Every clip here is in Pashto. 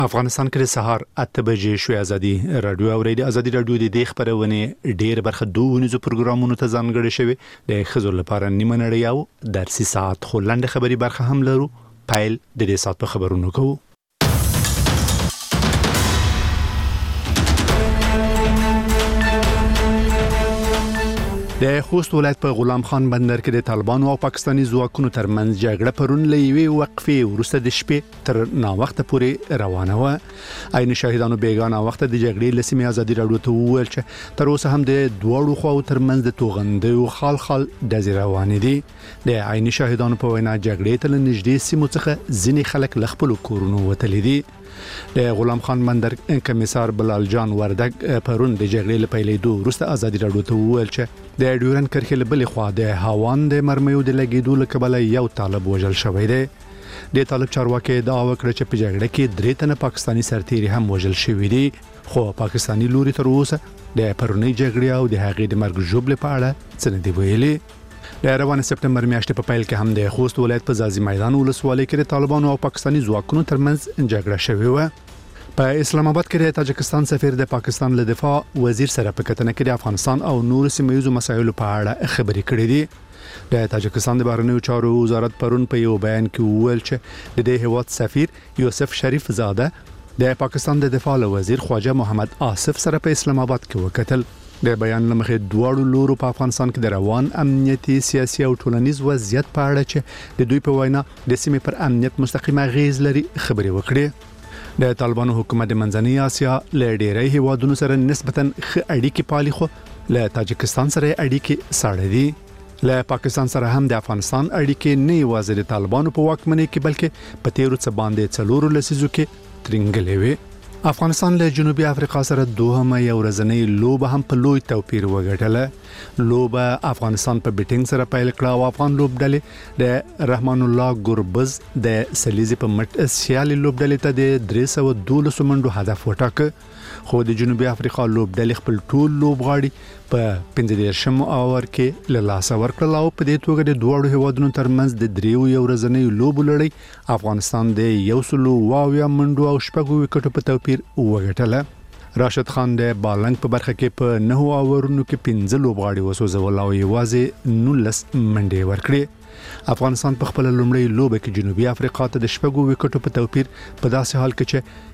افغانستان کې د سهار 8 بجې شوې ازادي رادیو او ریډیو ازادي رادیو د دې خبرونه ډېر برخه دوه پروګرامونو ته ځانګړي شوی د خزر لپاره نیمه نړۍ او درسي ساعت خلند خبري برخه هم لرو. پایل د دې ساعت په خبرونو کوو. د خوست ولایت په غلام خان بندر کې د طالبانو او پاکستاني ځواکونو ترمنځ جګړه پرون لېوي وقفه ورسته د شپې تر نا وخت پورې روانه و. عین شاهدانو بیگانه وخت د جګړې لسمه ازادي راډیو ته وویل چې تر اوسه هم د دوړو خو ترمنځ د توغندې او خال د روان دي. د عین شاهدانو په وینا جګړې ته نږدې سیمو څخه ځینې خلک لخپل کورونو وتلي دي. د غلام خان بندر کمیسار بلال جان وردګ پرون د جګړې لپاره دوه ورسته ازادي راډیو ته وویل چې د ډیورن کرښې له بلې خوا د هاوان د مرمیو د لګیدو لکبله یو طالب وژل شوی دی. د طالب چارواکي دعوا وکړه چې په جګړه کې 3 تنه پاکستاني سرتیري هم وژل شوی دي، خو پاکستاني لوري تر اوسه د پرونی جګړې او د هغې د مرګ ژوبل په اړه څه نه دی ویلي. د روانه سپتمبر میاشتې په پیل کې هم د خوست ولایت په زازي میدان ولسوالۍ کې د طالبانو او پاکستاني ځواکونو ترمنځ جګړه شوې و. په اسلام آباد کې د تاجکستان سفیر د پاکستان له دفاع وزیر سره په کتنه کې د افغانستان او نور سیمه‌یزو مسایلو په اړه خبرې کړې دي. د تاجکستان د بهرنیو چارو وزارت پرون په یو بیان کې وویل چې د دې هیواد سفیر یوسف شریف زاده د پاکستان د دفاع وزیر خواجه محمد آصف سره په اسلام آباد کې وکتل. د بیان لمخې دواړو لورو په افغانستان کې د روان امنیتي سیاسي او ټولنیز وضعیت په اړه چې د دوی په وینا د سیمې پر امنیت مستقیمه غیز لري خبرې وکړې. د طالبانو حکومت د منځنۍ اسیا له ډېری هیوادونو سره نسبتاً ښه اړیکې پالي، خو له تاجکستان سره اړیکې ساړه دي. له پاکستان سره هم د افغانستان اړیکې نه یوازې د طالبانو په واکمنۍ کې بلکې په تیرو څه باندې 4 لسیزو کې ترنګلې وي. افغانستان له جنوبي افریقا سره دوهمه یو ورځنۍ لوبه هم په لوی توپیر وګټله. لوبه افغانستان په بیټینګ سره پیل کړه او افغان لوبډلې د رحمان الله ګربز د سلیزي په مټ سیالي لوبډلې ته د 312 منډو هدف وټاکه، خو د جنوبي افریقا لوبډلې خپل ټول لوبغاړي په 15 اور کې له لاسه ورکړل او په دې توګه د دوه هیوادونو ترمنځ د 3 یو ورځنۍ لوبو لړۍ افغانستان د 120 منډو او 6 وکټو په توپیر وګټله. راشد خان د بالنګ په برخه کې په 9 اورونو کې 15 لوبغاړي وسوځول او یوازې 19 منډې ورکړې. افغانستان په خپل لومړی لوبه کې جنوبي افریقا ته د 6 وکټو په توپیر په داسې حال کې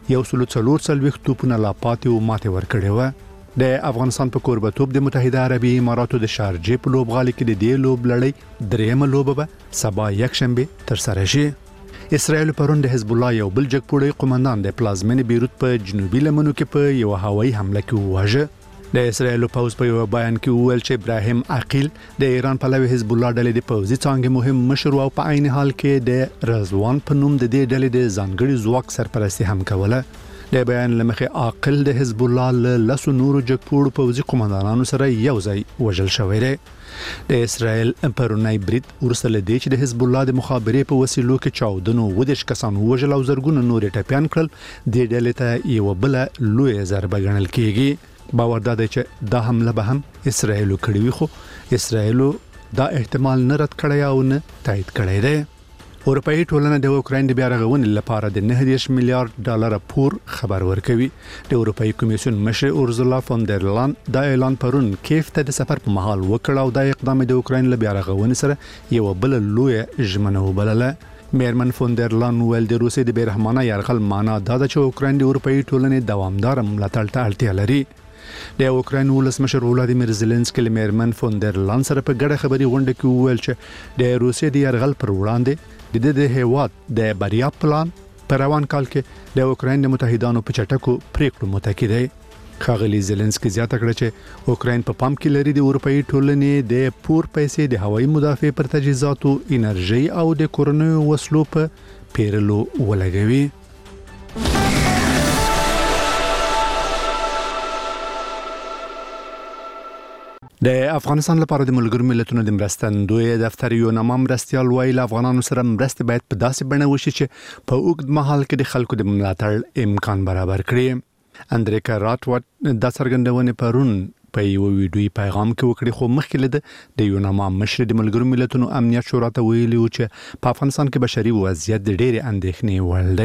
چې 144 توپونه لا پاتې او ماته ورکړې و. د افغانستان په کوربتوب د متحده عربي اماراتو د شارجې په لوبغالي کې د دې لوب لړۍ درېمه لوبه به سبا یکشنبه تر سره شي. اسرائیل پرون د حزب الله یو بل جګپوړی قومندان د پلازمینې بیروت په جنوبي لمنو کې په یو هوایي حمله کې وواژه. د اسرائیل پوز په یو بیان کې وویل چې ابراهیم عقیل د ایران پلوي حزب الله ډلې د پوزي څنګه مهم مشر او په عین حال کې د رضوان په نوم د دې ډلې د ځانګړي ځواک سرپرستی هم کوله. د بیان لمخې عقیل د حزب الله له لاسو نورو جګپوړو پوزي قومندانانو سره یو ځای وژل شوی دی. د اسرائیل پرونی برید ورسره دی چې د حزب الله د مخابرې په وسیلو کې 14 کسان وژل او زرګونه نور ټپيان کړل. د ډلې ته یو بل لوی ضربه ګڼل کیږي. باور دا دی چې دا حمله به هم اسرائیل کړی وي، خو اسرائیل دا احتمال نه رد کړی او نه تایید کړی دی. اروپאי ټولنه د اوکراین د بیا رغونې لپاره د 9 میلیارډ ډالر پور خبر ورکوي. د اروپאי کمیسیون مشر اورزولا فون در لایین دا اعلان پرون کیف ته د سفر په مهال وکړ او دا اقدام د اوکراین له بیا رغونې سره یو بل لوی ژمنه وبلله. میرمن فون در لایین ول د روسي د بیرحمانه یرغل معنا دا د اوکراین د اروپאי ټولنې دوامدار ملاتړ ته اړتیا لري. د اوکراین ولسمشر ولادیمیر زيلنسکي له میرمن فون در لایین سره په ګډه خبري غونډه کې وویل چې د روسي د یرغل پر وړاندې د هیواد د بریا پلان په روان کال کې د اوکراین د متحدانو په چټکو پریکړو متکی دی. ښاغلي زيلنسکي زیاته کړه چې اوکراین په پام کې لري د اروپאי ټولنې د پور پیسې د هوایي مدافع پر تجهیزاتو، انرژي او د کورونو وسلو په پیرلو ولګوي. د افغانستان لپاره د ملګرو ملتونو د مرستندوی دفتر یو نامه مرستیال ویل افغانانو سره مرسته باید په داسې بڼه وشي چې په اوږد مهال کې د خلکو د ملاتړ امکان برابر کړي. اندریکا راتوټ د څرګندونې پرون په یو ویډیوي پیغام کې وکړي، خو مخکې د یو نامه مشر د ملګرو ملتونو امنیت شورا ته ویلي و چې په افغانستان کې بشري وضعیت د ډېرې اندېښنې وړ دی.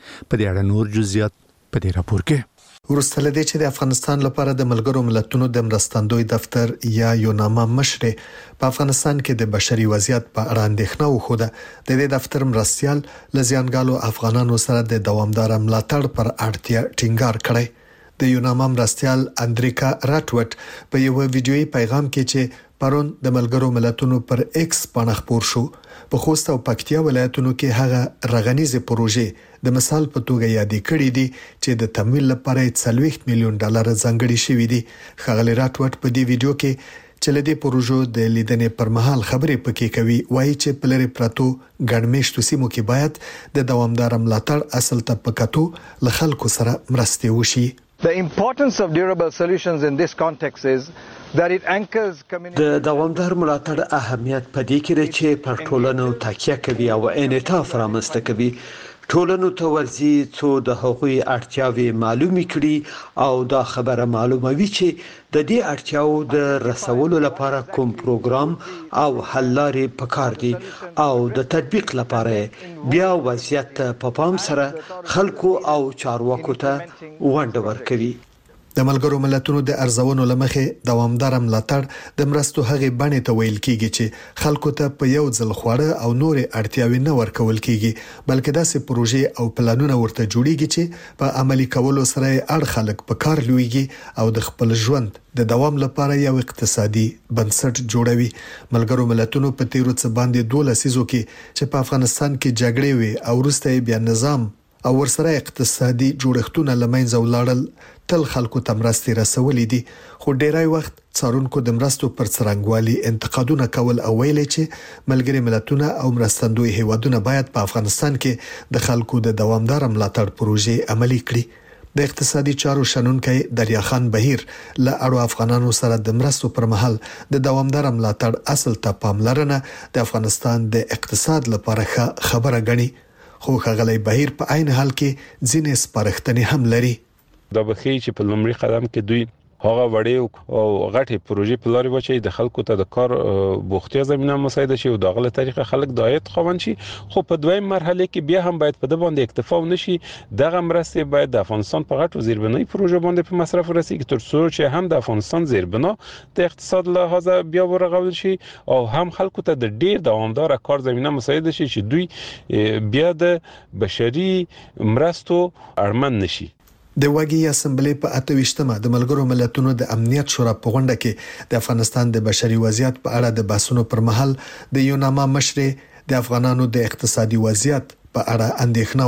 په دې اړه نور جزئیات په دې راپور کې. ورسته لدې چې د افغانستان لپاره د ملګرو ملتونو د مرستندوی دفتر یا یوناما مشر په افغانستان کې د بشري وضعیت په اړه اندېښنه وښوده، د دې دفتر مرستيال لزیانګالو افغانانو سره د دوامدار ملاتړ پر اړتیا ټینګار کړی. د یوناما مرستيال اندریکا راټوټ په یو ویډیويي پیغام کې چې پرون د ملګرو ملتونو پر ایکس باندې خبر شو، په خوست او پکتیا ولایتونو کې هغه رغنیزه پروژې د مثال په توګه یادې کړې دي چې د تمویل لپاره 40 میلیون ډالر ځانګړي شوي دي. خغلی راټوټ په دې ویډیو کې چې لدې پروژو د لیدنې پر مهال خبرې پکې کوي، وایي چې په لری پراتو ګڼمېشتو سیمو کې باید د دوامدار ملاتړ اصل ته پکاتو ل خلکو سره مرستې وشي. The importance of durable solutions in this context is that it anchors community. د دوامدار ملاتړ اهمیت په دې کې دی چې پر ټولنو تکیه کوي او انعطاف رامنځته کوي. ټولنو ته ورځي څو د حقوقي اړتیاوي معلومي کړي او دا خبره معلوموي چې د دې اړتیاو د رسولو لپاره کوم پروګرام او حل لارې پکار دي او د تطبیق لپاره بیا وضعیت په پام سره خلکو او چارواکو ته ونډه ورکوي. د ملګرو ملتونو د ارزونو لمخې دوامدار ملاتړ د مرستو هغه بڼې ته ویل کیږي چې خلکو ته په یو ځل خوړه او نورې اړتیاوې نه ورکول کیږي، بلکې داسې پروژې او پلانونه ورته جوړیږي چې په عملي کولو سره اړ خلک په کار لويږي او د خپل ژوند د دوام لپاره یو اقتصادي بنسټ جوړوي. ملګرو ملتونو په تیرو څه باندې 12 لسیزو کې چې په افغانستان کې جګړې وي او وروسته بیا نظام او ورسره اقتصادي جوړښتونه لمنځه ولاړل، تل خلکو ته مرستې رسولې دي، خو ډیری وخت څارونکو د مرستو پر څرنګوالي انتقادونه کول او ویل چې ملګري ملتونه او مرستندوی هیوادونه باید په افغانستان کې د خلکو د دوامدار ملاتړ پروژې عملي کړي. د اقتصادي چارو شنونکي دریا خان بهیر له اړو افغانانو سره د مرستو پر مهال د دوامدار ملاتړ اصل ته پاملرنه د افغانستان د اقتصاد لپاره خبره غني، خو خغلی بهیر په عین حال کې ځینې سپارښتنې هم لري. دا بخي چې په لومړي قدم کې دوی هغه وړې او غټې پروژې په لارې وچي د خلکو ته د کار بوختیا زمينه مساعده شي او د غله طریقه خلک د عاید خوند شي، خو په دویم مرحله کې بیا هم باید په د باندې اکتفا ونشي. دغه مرستې باید د افغانستان په غټو زیربنای پروژې باندې په مصرف ورسیږي تر څو چې هم د افغانستان زیربنا د اقتصاد له لحاظه بیا ورغول شي او هم خلکو ته د ډیر دوامدار کار زمينه مساعده شي چې دوی بیا د بشري مرستو اړمن نشي. د واګي اسمبلی په 28مه د ملګرو ملتونو د امنیت شورا په غونډه کې د افغانستان د بشري وضعیت په اړه د بحثونو پر مهال د یوناما مشر د افغانانو د اقتصادي وضعیت په اړه اندېښنه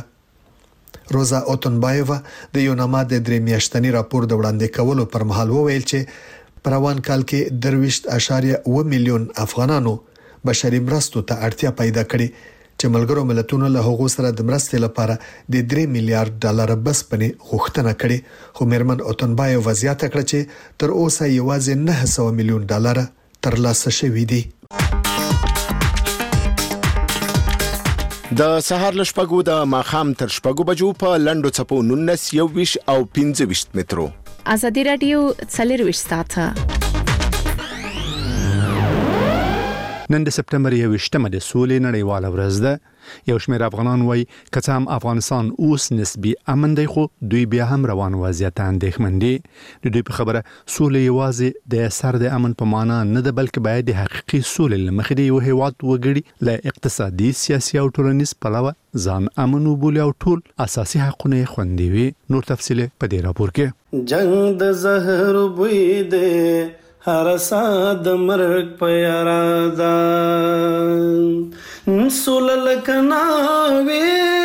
وښوده. روزا اوتنبایووا د یوناما د 3 میاشتنی راپور د وړاندې کولو پر مهال وویل چې په روان کال کې 23.1 میلیون افغانانو بشري مرستو ته اړتیا پیدا کړې چې ملګرو ملتونو له هغو سره د مرستې لپاره د 3 میلیارډ ډالر بسپنې غوښتنه کړې، خو میرمن اوتنبایو وضاحت کړ چې تر اوسه یوازې 900 میلیون ډالر ترلاسه شوي دي. د سهار لشپګو د ماخام تر شپګو بجو په لندو چپو 19 21 او 25 مترو. ازادي رادیو څلرويش ساعته. نن د سپتمبر 21مه د سولې نړیواله ورځ ده. یو شمېر افغانان وایي که څه هم افغانستان اوس نسبي امن دی خو دوی بیا هم روان وضعیت اندېښمن دي. د دوی په خبره سولې یوازې د سر د امن په معنا نه ده، بلکې باید د حقیقي سولې لمخې د یو هیواد وګړي له اقتصادي، سیاسي او ټولنیز پلوه ځان امن وبولي او ټول اساسي حقونه خوندي وي. نور تفصیل په دې راپور کې. جنگ د زهر بوی دی هر ساد مرګ پیارادا سولل کناوي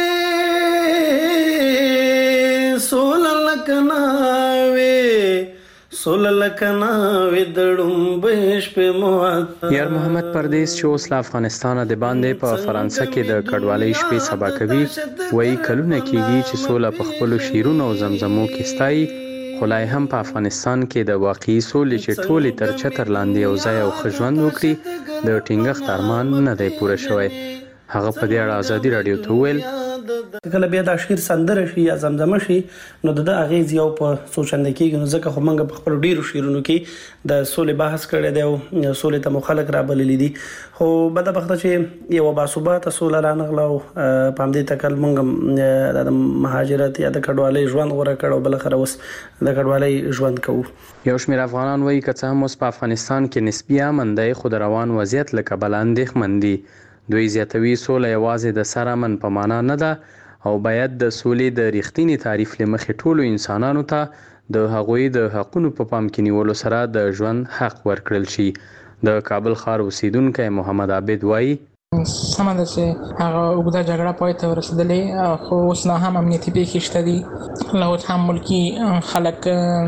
دړم بهش په موات یار محمد پردیس چې اوس افغانستان د باندې په فرانسه کې د کډوالۍ شپې سبا کوي، وایي کلونه کېږي چې سوله په خپل شیرونو او زمزمو کې ستایي، خلای هم په افغانستان کې د واقعي سولې چې ټولې تر چتر لاندې یو ځای او خژوند وکړي د ټینګښت ارمان نه دی پوره شوی. هغه په دې اړه ازادي رادیو ته ویل کله بیا د شعر سندره شي یا زمزمه شي نو د اغیز یو په سوچنده کېږي. نو ځکه خو موږ په خپل ډیرو شعرونو کې د سولې بحث کړی دی او سولې ته مخالک را بللی دي. خو بدبخته چې یو باثباته سوله رانغله او په همدې تکل موږ د مهاجرت یا د کډوالۍ ژوند غوره کړو، بل خره اوس د کډوالۍ ژوند کوو. یو شمېر افغانان وایي که څه هم اوس په افغانستان کې نسبي امن دی، خو د روان وضعیت له کبله اندېښمن دي. دوی زیاتوي سوله یوازې د سر امن په معنا نه ده او باید د سولې د ریښتینی تعریف له مخې ټولو انسانانو ته د هغوی د حقونو په پام کې نیولو سره د ژوند حق ورکړل شي. د کابل ښار اوسیدونکی محمد عابد وایي سمه ده چې هغه اوږده جګړه پای ته ورسېدلې، خو اوس لا هم امنیتي پیښې شته دي. لا اوس هم ملکي خلک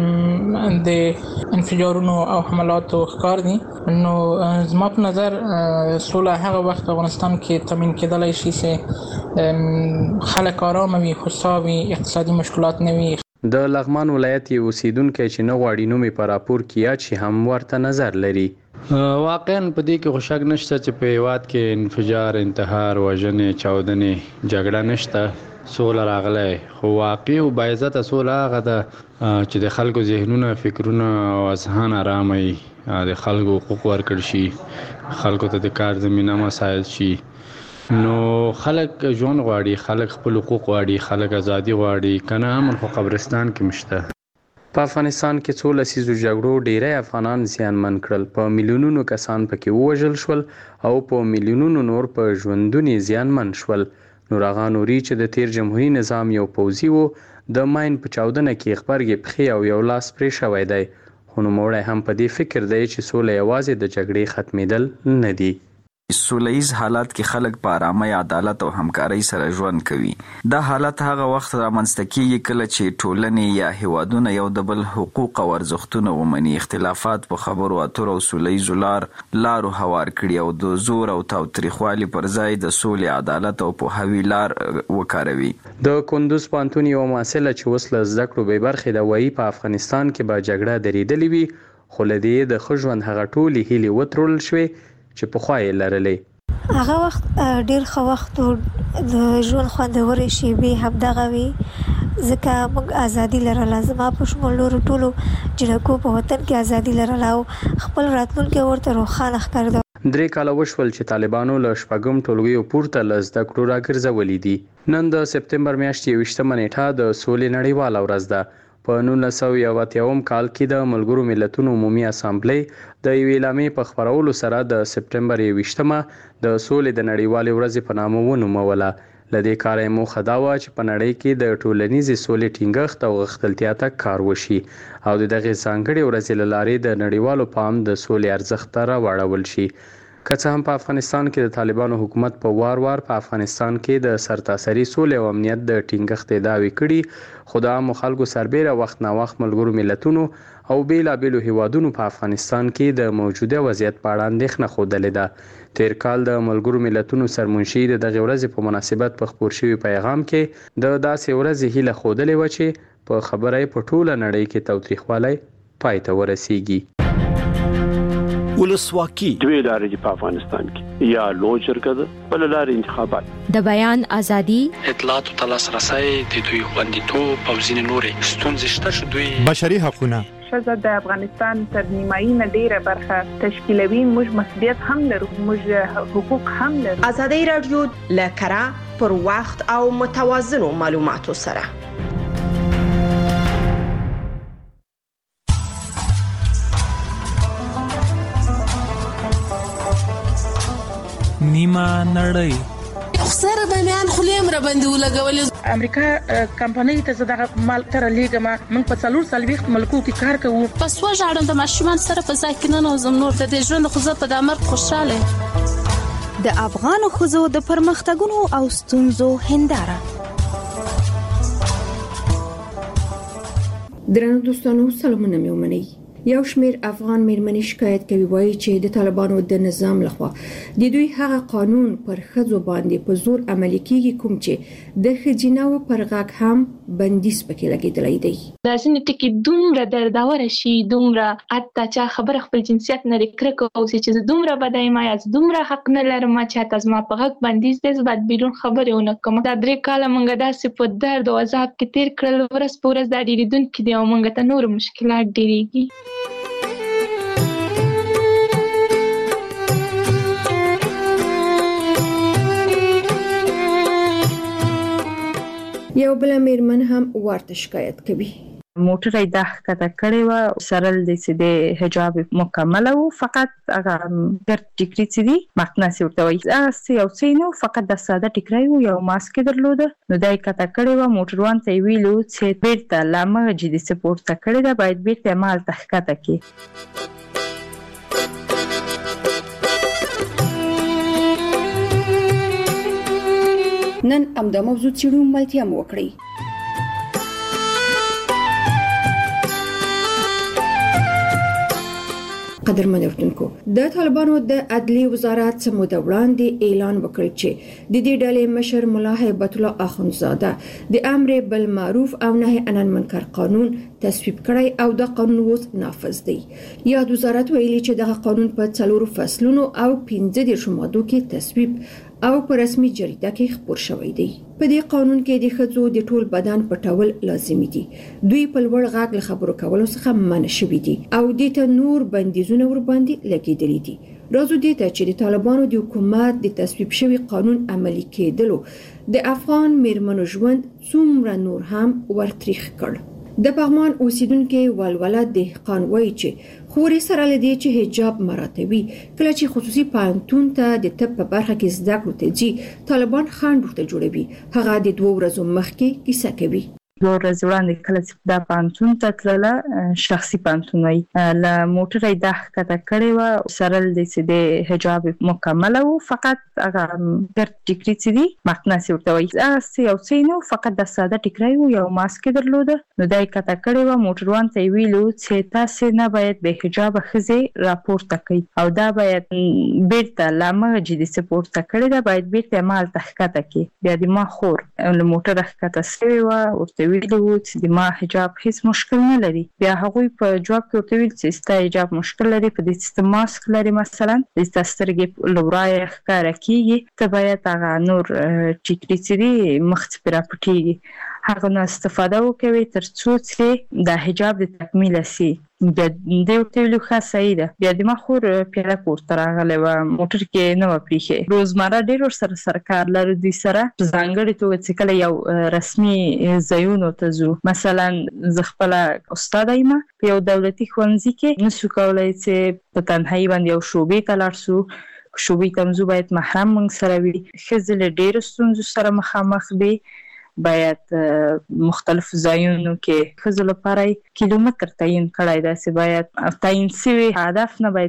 د انفجارونو او حملاتو ښکار دي. نو زما په نظر سوله هغه وخت افغانستان کې تامین کېدلی شي چې خلک آرامه وي، خوشحال وي، اقتصادي مشکلات نه وي. د لغمان ولایت اوسیدونکی چې نه غواړي نوم یې په راپور کې یاد شي هم ورته نظر لري. واقعا په دې کې خو شک نشته چې په هیواد کې انفجار، انتحار، وژنې، چاودنې، جګړه نشته، سوله راغلی. خو واقعي او باعزته سوله هغه ده چې د خلکو ذهنونه، فکرونه او اذهان آرامه وي، د خلکو حقوق ورکړل شي، خلکو ته د کار زمینه مساعد شي. نو خلک ژوند غواړي، خلک خپل حقوق غواړي، خلک ازادي غواړي. کنه امن خو قبرستان کې مشته. په افغانستان کې څو لسیزو جګړو ډیری افغانان زیانمن کړل، په میلیونونو کسان پکې ووژل شول او په میلیونونو نور په ژوندونی زیانمن شول. نور هغه نوري چې د تیر جمهوریت نظام یو پوځي وو د ماین په چاودنه کې خبرګې پخې او یو لاس پرې شوی دی. خو نوموړی هم په دې فکر دی چې سوله یوازې د جګړې ختمېدل نه دي. سوله‌ییز حالات کې خلک په آرامۍ، عدالت او همکارۍ سره ژوند کوي. دا حالت هغه وخت رامنځته کیږي کله چې ټولنې یا هیوادونه یو د بل حقوق او ارزښتونه ومني، اختلافات په خبرو اترو او سوله‌ییزو لارو هوار کړي او د زور او تاوتریخوالي پر ځای د سولې، عدالت او پوهاوي لار وکاروي. د کندوز پوهنتون یوه محصله چې اوس له زده کړو بې برخې ده وایي په افغانستان کې به جګړه درېدلې وي، خو له دې د ښه ژوند هغه ټولې هیلې وترول شوې چې پخوا یې لرلې. هغه وخت ډیر ښه وخت د ژوند خوندورې شیبې همدغه وي، ځکه موږ ازادي لرله. زما په شمول نورو ټولو جنکو په وطن کې ازادي لرله او خپل راتلونکی ورته روښانه ښکارېده. 3 کاله وشول چې طالبانو له شپږم ټولګیو پورته له زده کړو راګرځولي دي. نن د سپتمبر میاشتې 21مه نیټه د سولې نړیواله ورځ ده. په 1981 کال کې د ملګرو ملتونو عمومي اسامبلې د یوې اعلامیې په خپرولو سره د سپتمبر 21مه د سولې د نړیوالې ورځې په نامه ونوموله. له دې کاره یې موخه دا وه چې په نړۍ کې د ټولنیزې سولې ټینګښت او غښتلتیا ته کار وشي او د دغې ځانګړې ورځې له لارې د نړیوالو پام د سولې ارزښت ته راواړول شي. که څه هم په افغانستان کې د طالبانو حکومت په وار په افغانستان کې د سرتاسري سولې او امنیت د ټینګښت ادعاوې کړي، خو د عامو خلکو سربیره وخت نا وخت ملګرو ملتونو او بیلابیلو هیوادونو په افغانستان کې د موجوده وضعیت په اړه اندېښنه ښودلې ده. تیر کال د ملګرو ملتونو سرمنشي د دغې ورځې په مناسبت په خپور شوي پیغام کې د داسې ورځې هیله ښودلې وه چې په خبره یې په ټوله نړۍ کې تاوتریخوالی پای ته ورسیږي. ولسواکي دوی لارې په افغانستان کې یا لوی شرکت بل لارې انتخابات، د بیان ازادي، اطلاعات او لاسرسي، د دوی خوندیتوب او ځینې نورې ستونزې شته چې دوی بشري حقوقونه ښځه د افغانستان تر نیمایي نه ډیره برخه تشکیلوي. موږ مسؤلیت هم لرو، موږ حقوق هم لرو. ازادي رادیو له کره پر وخت او متوازنو معلوماتو سره نیمه نړۍ سره د میان خلیم را باندې ولګول. امریکا کمپنۍ ته زداغه مال تر لیګه موږ په 440 ملکو کې کار کوو. پس وژاړم د ماشومان سره په ځای کې نه نوزم نور د ژوند خو زه په دامر خوشاله. د افغان خزو د پرمختګونو او ستونزو هنداره. درنو دوستانو سلامونه مې ومنئ. یو شمیر افغان میرمنې شکایت کوي وایي چې د طالبانو د نظام لخوا د دوی هغه قانون پر ښځو باندې په زور عملي کیږي کوم چې د ښځیناو پر غږ هم بندیز پکې لګیدلی دی. دا ځینې ټکي دومره درداوره شي، دومره حتی چا خبره خپل جنسیت نه کرکه اوسي چې زه دومره بدای ما یا دومره حق نه لرم چې حتی زما په غږ بندیز دی، زه باید بیرون خبرې ونه کوم. دا 3 کاله موږ داسې په درد او عذاب کې تیر کړل، ورځ په ورځ دا ډېرېدونکي دي او موږ ته نور مشکلات ډېرېږي. یو بل میرمن هم ورته شکایت کوي. موټر یې د ښکته کړې وه، سرل دی چې د حجاب مکمله و، فقط هغه ګرد ټیکري چې دي مقناطیسي ورته وایي، هغه یو څه نه و، فقط د ساده ټیکری و، یو ماسک یې درلوده. نو دا یې ښکته کړې وه، موټروان ته یې ویلو چې بیرته له همغه جدي څه پورته کړې ده، باید بیرته یې همالته ښکته کړي. نن همدا موضوع څېړو، ملتیا مو وکړئ. قدرمن اردوونکو، د طالبانو د عدلیې وزارت څه موده وړاندې اعلان وکړ چې د دې ډلې مشر ملا هیبت الله اخندزاده د امر بالمعروف او نهي عن المنکر قانون تصویب کړی او د قانون اوس نافذ دی. یاد وزارت ویلي چې دغه قانون په 4 فصلونو او 15 مادو کې تصویب او په رسمي جریده کې خپور شوی دی. په دې قانون کې د ښځو د ټول بدن پټول لازمي دي، دوی په لوړ غږ له خبرو کولو څخه منع شوي دي او دې ته نور بندیزونه ورباندې لګېدلي دي. راځو دې ته چې د طالبانو د حکومت د تصویب شوي قانون عملي کېدلو د افغان میرمنو ژوند څومره نور هم ورتریخ کړ. د پغمان اوسیدونکو ولوله دهقان وایي چې خوري سره لدی چې حجاب مراتبي کله چې خصوصي پانتون ته د طب په برخه کې زده کړو ته ځي، طالبان خنډ ورته جوړوي. هغه د 2 ورځې مخکې کیسه کوي. 2 ورځې وړاندې کله چې دا پانتون ته تلله، شخصي پانتون وایي، له موټر یې د ښکته کړې وه، سرل دی چې د حجاب مکمله و، فقط هغه ګرد ټیکري چې دي مقناطیسي ورته وایي، هغه یو څه نه و، فقط د ساده ټیکری و، یو ماسک یې درلوده. نو دا یې ښکته کړې وه، موټروان ته یې ویلو چې تاسې نه باید بې حجابه ښځې راپورته کړئ او دا باید بیرته له همغه جدي څه پورته کړې ده، باید بیرته یې همالته ښکته کړي. بیا د ما خور له موټره ښکته سوې وه، ورته ویلي وو چې د ما حجاب هیڅ مشکل نه لري. بیا هغوی په جواب کې ورته ویل چې ستا حجاب مشکل لري، په دې چې ماسک لري، مثلا د ستا سترګې له ورایه ښکاره کېږي، ته باید هغه نور ټیکري چې دي مخ ته پرې راپټېږي، هغه نه استفاده وکوي تر څو چې د حجاب د تکمیله سي. بیا دې ورته ویلو ښه صحیح ده. بیا د ما خور پیاده کورته راغلی وه، موټر کې نه وه پرېښې. روزمره ډېر ورسره کار لرو دوی سره، په ځانګړې توګه چې کله یو رسمي ځایونو ته ځو، مثلا زه خپله استاده یم په یو دولتي ښوونځي کې، نسو کولی چې په تنهایي باندې یو شعبې ته لاړ سو. شعبې ته مځو باید محرم موږ سره وي. ښځې له ډېرو ستونزو سره مخامخ دي، باید مختلف ځایونو کې ښځو لپاره کیلومتر تعیین کړی دی چې باید تعیین شوي هدف نه باید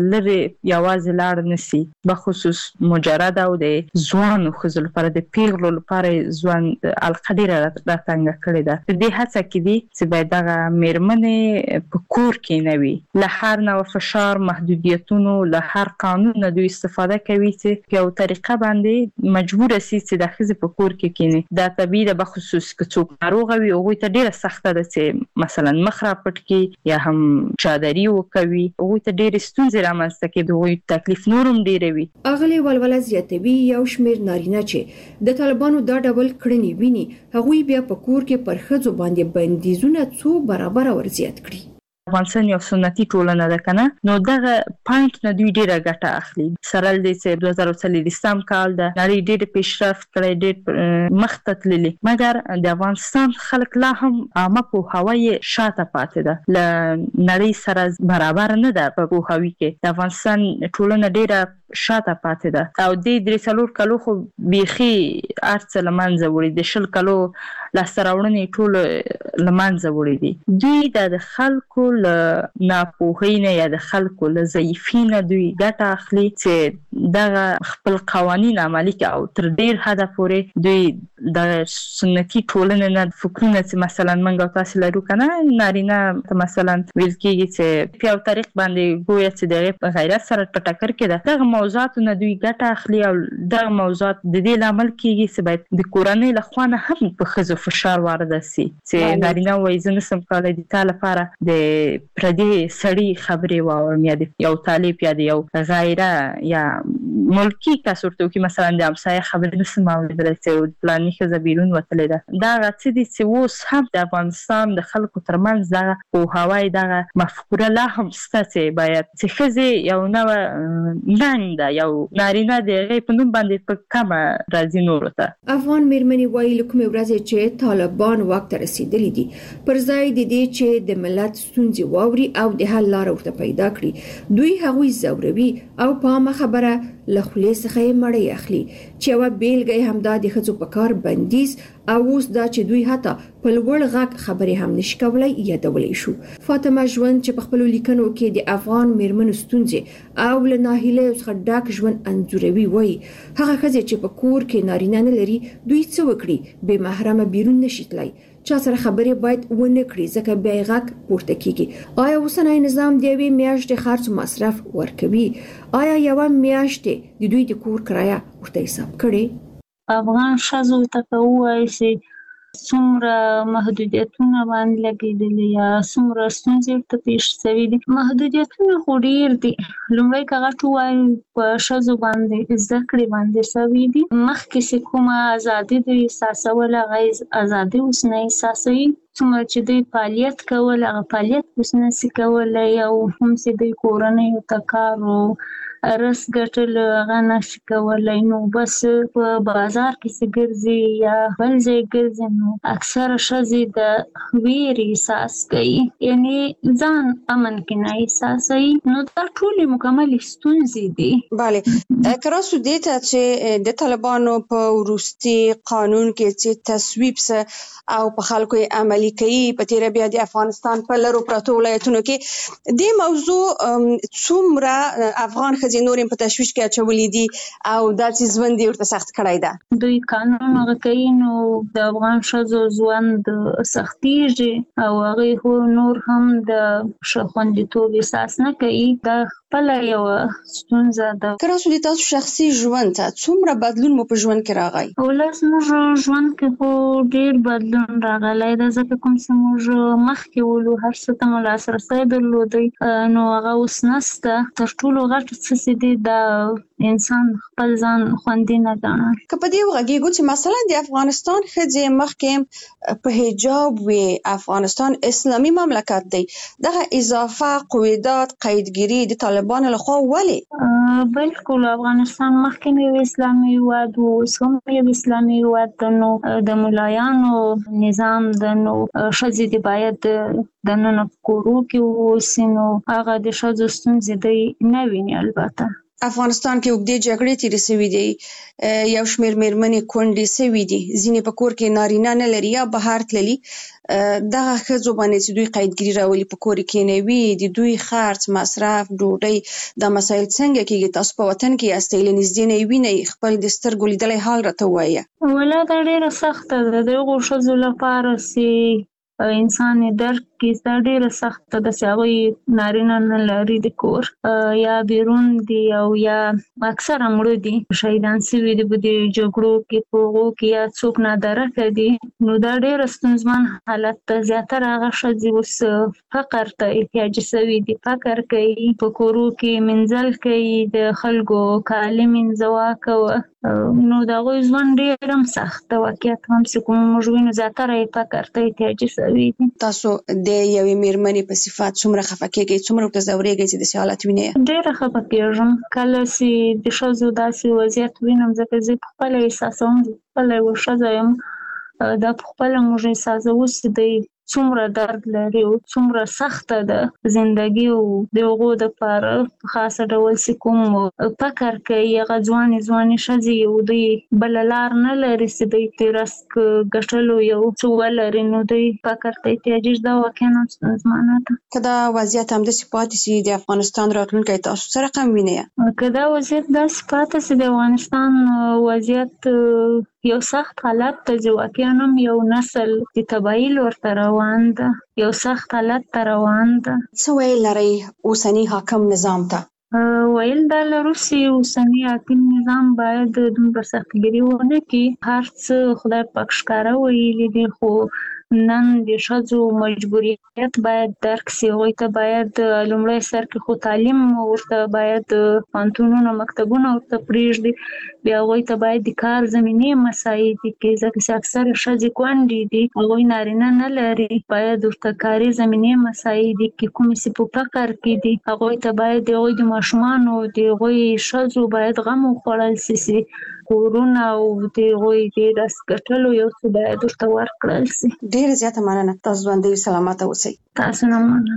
لرې یوازې لاړ نشي. بخصوص مجرد او د ځوانو ښځو لپاره د پیغلو لپاره ژوند حلقه ډېره راتنګه کړې ده. په دې هڅه کې دي چې باید دغه میرمنې په کور کې نه وي، له هر نوع فشار، محدودیتونو، له هر قانون نه دوی استفاده کوي چې په یو طریقه باندې مجبوره شي چې د ښځې په کور کې کینی. دا طبیعي ده، بخصوص که څوک ناروغه وي هغوی ته ډېره سخته ده چې مثلا مخ راپټ کړي یا هم چادري وکوي، هغوی ته ډېرې ستونزې رامنځته کوي، د هغوی تکلیف نور هم ډېروي. اغلې ولوله زیاتوي یو شمېر نارینه چې د طالبانو دا ډول کړنې ویني، هغوی بیا په کور کې پر ښځو باندې بندیزونه څو برابره ورزیات کړي. افغانستان یو سنتي ټولنه ده کنه، نو دغه پوینټ نه دوی ډیره ګټه اخلي. سرل دې چې 2023 کال ده، نړۍ ډېر پیشرفت کړی، ډېر مخته تللی، مګر د افغانستان خلک لا هم عامه پوهاوی شاته پاتې ده، له نړۍ سره برابر نه ده په پوهاوي کې. د افغانستان ټولنه ډېره شاته پاتې ده او د 3 کالو خو بیخي ارڅ لمنځه وړي، د 20 کالو لاسته راوړنې ټول لمنځه وړي دي. دوی د خلکو له ناپوهۍ نه یا د خلکو له ضعیفۍ نه دوی ګټه اخلي چې دغه خپل قوانین عملي کړي او تر ډېر حده پورې دوی د سنتي ټولنې نه فکرونه چې مثلا منګو تاسو لرو کنه نارینه مثلا ویل کېږي چې په یو طریق باندې ګویا چې د غیرت سره په ټکر کې ده دغه موضوعات نه دوی ګټه اخلي او دغه موضوعات د دې لامل کېږي چې باید د کورنۍ له خوا نه هم په ښځو فشار وارد شي چې نارینه وایي زه نشم کولی د تا لپاره د پردي سړي خبرې واورم یا د یو طالب یا د یو غیره یا ملکی کس ورته وکړي مثلا د همسایه خبرې نشم اورېدلی چې فلاني ښځه بیرون وتلې ده دغه څه دي چې اوس هم د افغانستان د خلکو ترمنځ دغه پوهاوی دغه مفکوره لا هم شته چې باید چې ښځې یو نوعه ننګ ده یو نارینه د هغې په نوم باندې په کمه راځي نورو ته. افغان میرمنې وایي له کومې ورځې چې طالبان واک ته رسېدلي دي پر ځای د دې چې د ملت ستونزې واوري او د حل لاره ورته پیدا کړي دوی هغوی ځوروي او په عامه خبره له خولې څخه یې مړۍ اخلي چې یوه بیلګه یې همدا د ښځو په کار بندیز او اوس دا چې دوی حتی په لوړ غږ خبرې هم نشي کولی یادولی شو. فاطمه ژوند چې په خپلو لیکنو کې د افغان میرمنو ستونزې او له ناهیلیو څخه ډک ژوند انځوروي وایي هغه ښځې چې په کور کې نارینه نه لري دوی څه وکړي بې محرمه بیرون نشي تللی چا سره خبرې باید ونه کړي ځکه بیا یې غږ پورته کیږي. آیا اوسنی نظام د یوې میاشتې خرڅ مصرف ورکوي؟ آیا یوه میاشتې د دوی د کور کرایه ورته حساب کړي؟ افغان ښځو ته ووایي چې څومره محدودیتونه باندې لګېدلي یا څومره ستونزې ورته پېښ شوي دي. محدودیتونه خو ډېر دي. لومړی که غټ ووایو په ښځو باندې زده کړې باندې شوي دي. مخکې چې کومه ازادي دوی احساسول هغه ازادي اوس نه احساسوي. څومره چې دوی فعالیت کول هغه فعالیت اوس نشي کولی او هم چې دوی کورنیو ته کار و رس ګټل هغه نشي کولی نو بس په بازار کې چې ګرځي یا بل ځای ګرځي نو اکثره ښځې د ویرې احساس کوي یعنې ځان امن کې نه احساسوي نو دا ټولې مکملې ستونزې دي. بله که راسو دې ته چې د طالبانو په وروستي قانون کې چې تصویب سه او په خلکو یې عملي کوي په تیره بیا د افغانستان په لرو پرتو ولایتونو کې دې موضوع څومره افغان ښځې نور په تشویش کې اچولي دي او دا چې ژوند یې ورته سخت کړی ده؟ دوی قانون هغه کوي نو د افغان ښځو ژوند سختېږي او هغوی خو نور هم د ښه خوندیتوب احساس نه کوي. دا خپله یوه ستونزه ده. که راسو د تاسو شخصي ژوند ته څومره بدلون مو په ژوند کې راغی؟ اوله زموږ ژوند کې خو ډېر بدلون راغلی ده ځکه کوم چې موږ مخکې ولو هر څه ته مو لاسرسی درلودی نو هغه اوس نشته. تر ټولو غټ څه چې دی دا انسان خپل ځان خوندي نه ګڼي. که په دې وغږیږو چې مثلا د افغانستان ښځې مخکې په حجاب وي افغانستان اسلامي مملکت دی دغه اضافه قویدات قیدګیري د طالبانو لخوا ولې؟ بلکل افغانستان مخکې یو اسلامي هیواد و اوس هم یو اسلامي هیواد ده نو د ملایانو نظام ده نو ښځې دې باید دننه په کورو کې واوسي نو هغه د ښځو ستونزې دی نه ویني. البته افغانستان کې اوږدې جګړې تېرې شوي دي یو شمېر میرمنې کونډې شوي دي ځینې په کور کې نارینه نه لري یا بهر تللي دغه ښځو باندې چې دوی قیدګیري راولي په کور کې کېنوي د دوی خرڅ مصرف ډوډۍ دا مسایل څنګه کېږي؟ تاسو په وطن کې یاستئ له نږدې نه یې وینئ خپل د سترګو لیدلی حال راته ووایه. والله دا ډېره سخته ده د هغو ښځو لپاره چې انسان یې درک کړي دا ډېره سخته ده چې هغوی نارینه نه لري د کور یا بیرون دي او یا اکثره مړه دي شهیدان شوي دي په دې جګړو کې په هغو کې یا څوک نادرکه دي نو دا ډېره ستونزمن حالت ده. زیاتره هغه ښځې اوس فقر ته احتیاجي شوي دي فقر کوي په کورو کې منزل کوي د خلکو کالي منځوه کوه نو د هغوی ژوند ډېر هم سخت ده. واقعیت هم چې کوم موږ وینو زیاتره یې فقر ته احتیاجي شوي دي. تاسو د یوې میرمنې په صفت څومره خفه کېږئ څومره ورته ځورېږئ چې داسې حالت وینئ؟ ډېره خفه کېږم کله چې د ښځو داسې وضعیت وینم ځکه زه پخپله احساسوم زه پخپله یوه ښځه یم دا پخپله موږ احساسوو چې دی څومره درد لري او څومره سخته ده زندګي او د هغو دپاره په خاصه ډول چې کوم فکر کوي هغه ځوانې ښځې یو دوی بله لار نه لري چې دوی ترې رزق ګټلو یو څه ولري نو دوی فکر ته احتیاجي ده واقعا هم ستونزمنه ده. که دا وضعیت همداسې پاتې شي د افغانستان راتلونکی تاسو څه رقم وینئ؟ که دا وضعیت داسې پاتې شي د افغانستان وضعیت یو سخت حالت ته چې واقعا هم یو نسل د تباهي لور ته روان ده، یو سخت حالت ته روان ده. څه ویل لرئ اوسني حاکم نظام ته؟ ویل دا لرو چې اوسني حاکم نظام باید دومره سختګیري ونه کړي. هر څه خدای پاک ښکاره ویلي دي، خو نن د ښځو مجبوریت باید درک سي. هغوی ته باید لومړی سر کې خو تعلیم ورته باید پوهنتونونه مکتبونه ورته پرېږدي، بیا هغوی ته باید د کار زمینې مساعد کړي، ځکه چې اکثره ښځې کونډې دي، هغوی نارینه نه لري. باید ورته کاري زمینې مساعد کړي، کومې چې په فقر کې دي هغوی ته باید د هغوی د ماشومانو د هغوی ښځو باید غم وخوړل سي، کورونه او د هغوی د رس ګټلو یو څه باید ورته ورکړل سي. ډېره زیاته مننه. تاسو ژوندۍ سلامته اوسئ. تاسو نه مننه.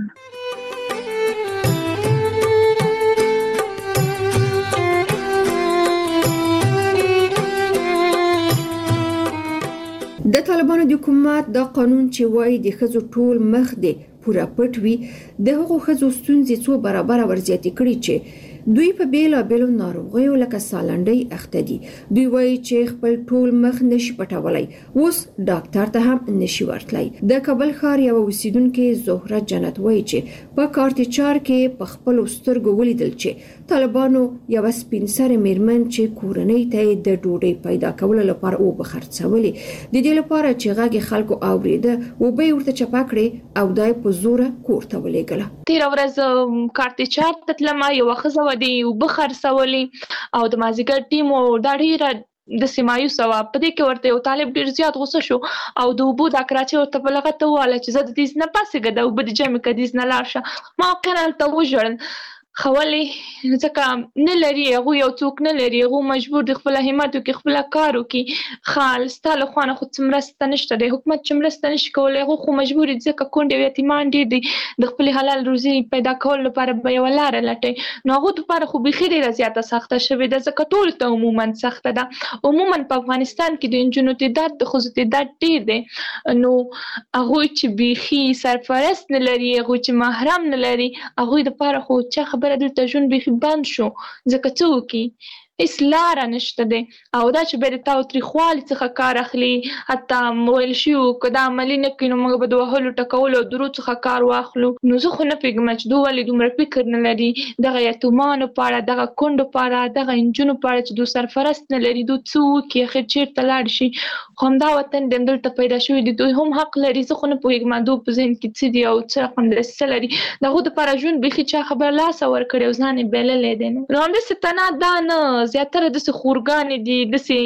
د طالبانو د حکومت دا قانون چې وایي د ښځو ټول مخ دی پوره پټ وي، د هغو ښځو ستونزې څو برابره ورزیاتې کړي چې دوی په بیلابیلو ناروغیو لکه سالنډۍ اخته دي. دوی وایي چې خپل ټول مخ نشي پټولای، اوس ډاکټر ته هم نشي ورتلای. د کابل ښار یو اوسیدونکو زهره جنت وایي چې په کارتچار کې په خپل سترګو ولیدل چې طالبانو یو سپین سره میرمن چې کورنۍ ته د ډوډۍ پیدا کولو لپاره او بخرڅولې، د دې لپاره چې غږی خلکو اوریده او به ورته چپا کړي او دای په زوره کور ته ولېګله. تیر ورځ کارتچار ته تلم، یو ښځه دی وبخرڅولې او د مازیګر ټیم او دا ډېره د سیمایو سوا په دې کې ورته یو طالب ډېر زیات غوسه شو او د اوبو د کراچۍ ورته په لغته وواله چې زه د دې نه پاسېږه د اوبه د جمع کدیز نه لاړ شه. ما واقعا هلته وژړل، خولې ځکه نه لري هغوی، یو څوک نه لري، هغوی مجبور دي خپله همت وکړي، خپله کار وکړي. خال ستا له خوا نه خو څه مرسته نشته دی، حکومت چې مرسته نشي کولی، هغوی خو مجبور دي ځکه کونډې او یتیمان ډېر دي، د خپلې حلال روزي پیدا کولو لپاره به یوه لاره لټوي. نو هغوی دپاره خو بیخي ډېره زیاته سخته شوې ده، ځکه ټولو ته عموما سخته ده. عموما په افغانستان کې د نجونو تعداد د ښځو تعداد ډېر دی، نو هغوی چې بیخي سرپرست نه لري، هغوی چې محرم نه لري، هغوی دپاره خو چا خبره دلته ژوند بیخي بند شو، ځکه څه وکړي هیڅ لاره نشته دی. او دا چې بیا د تاوتریخوالي څخه کار اخلي، حتی ویل شوي وو که دا عملي نه کړي نو موږ به د وهلو ټکولو او درو څخه کار واخلو. نو زه خو نه پوهېږم چې دوی ولې دومره فکر نه لري دغه یتیمانو په اړه، دغه کونډو په اړه، دغه نجونو په اړه چې دوی سرپرست نه لري، دوی څه وکړي، اخر چېرته لاړ شي. خو همدا وطن دی، همدلته پیدا شوي دي، دوی هم حق لري. زه خو نه پوهېږم دوی په ذهن کې څه دي او څه رقم دسیسه لري، د هغوی دپاره ژوند بیخي چا خبر لاسه ورکړی او ځان یې بایللی دی. نو همداسې تنها دا نه، زیاتره داسې خورګانې دي،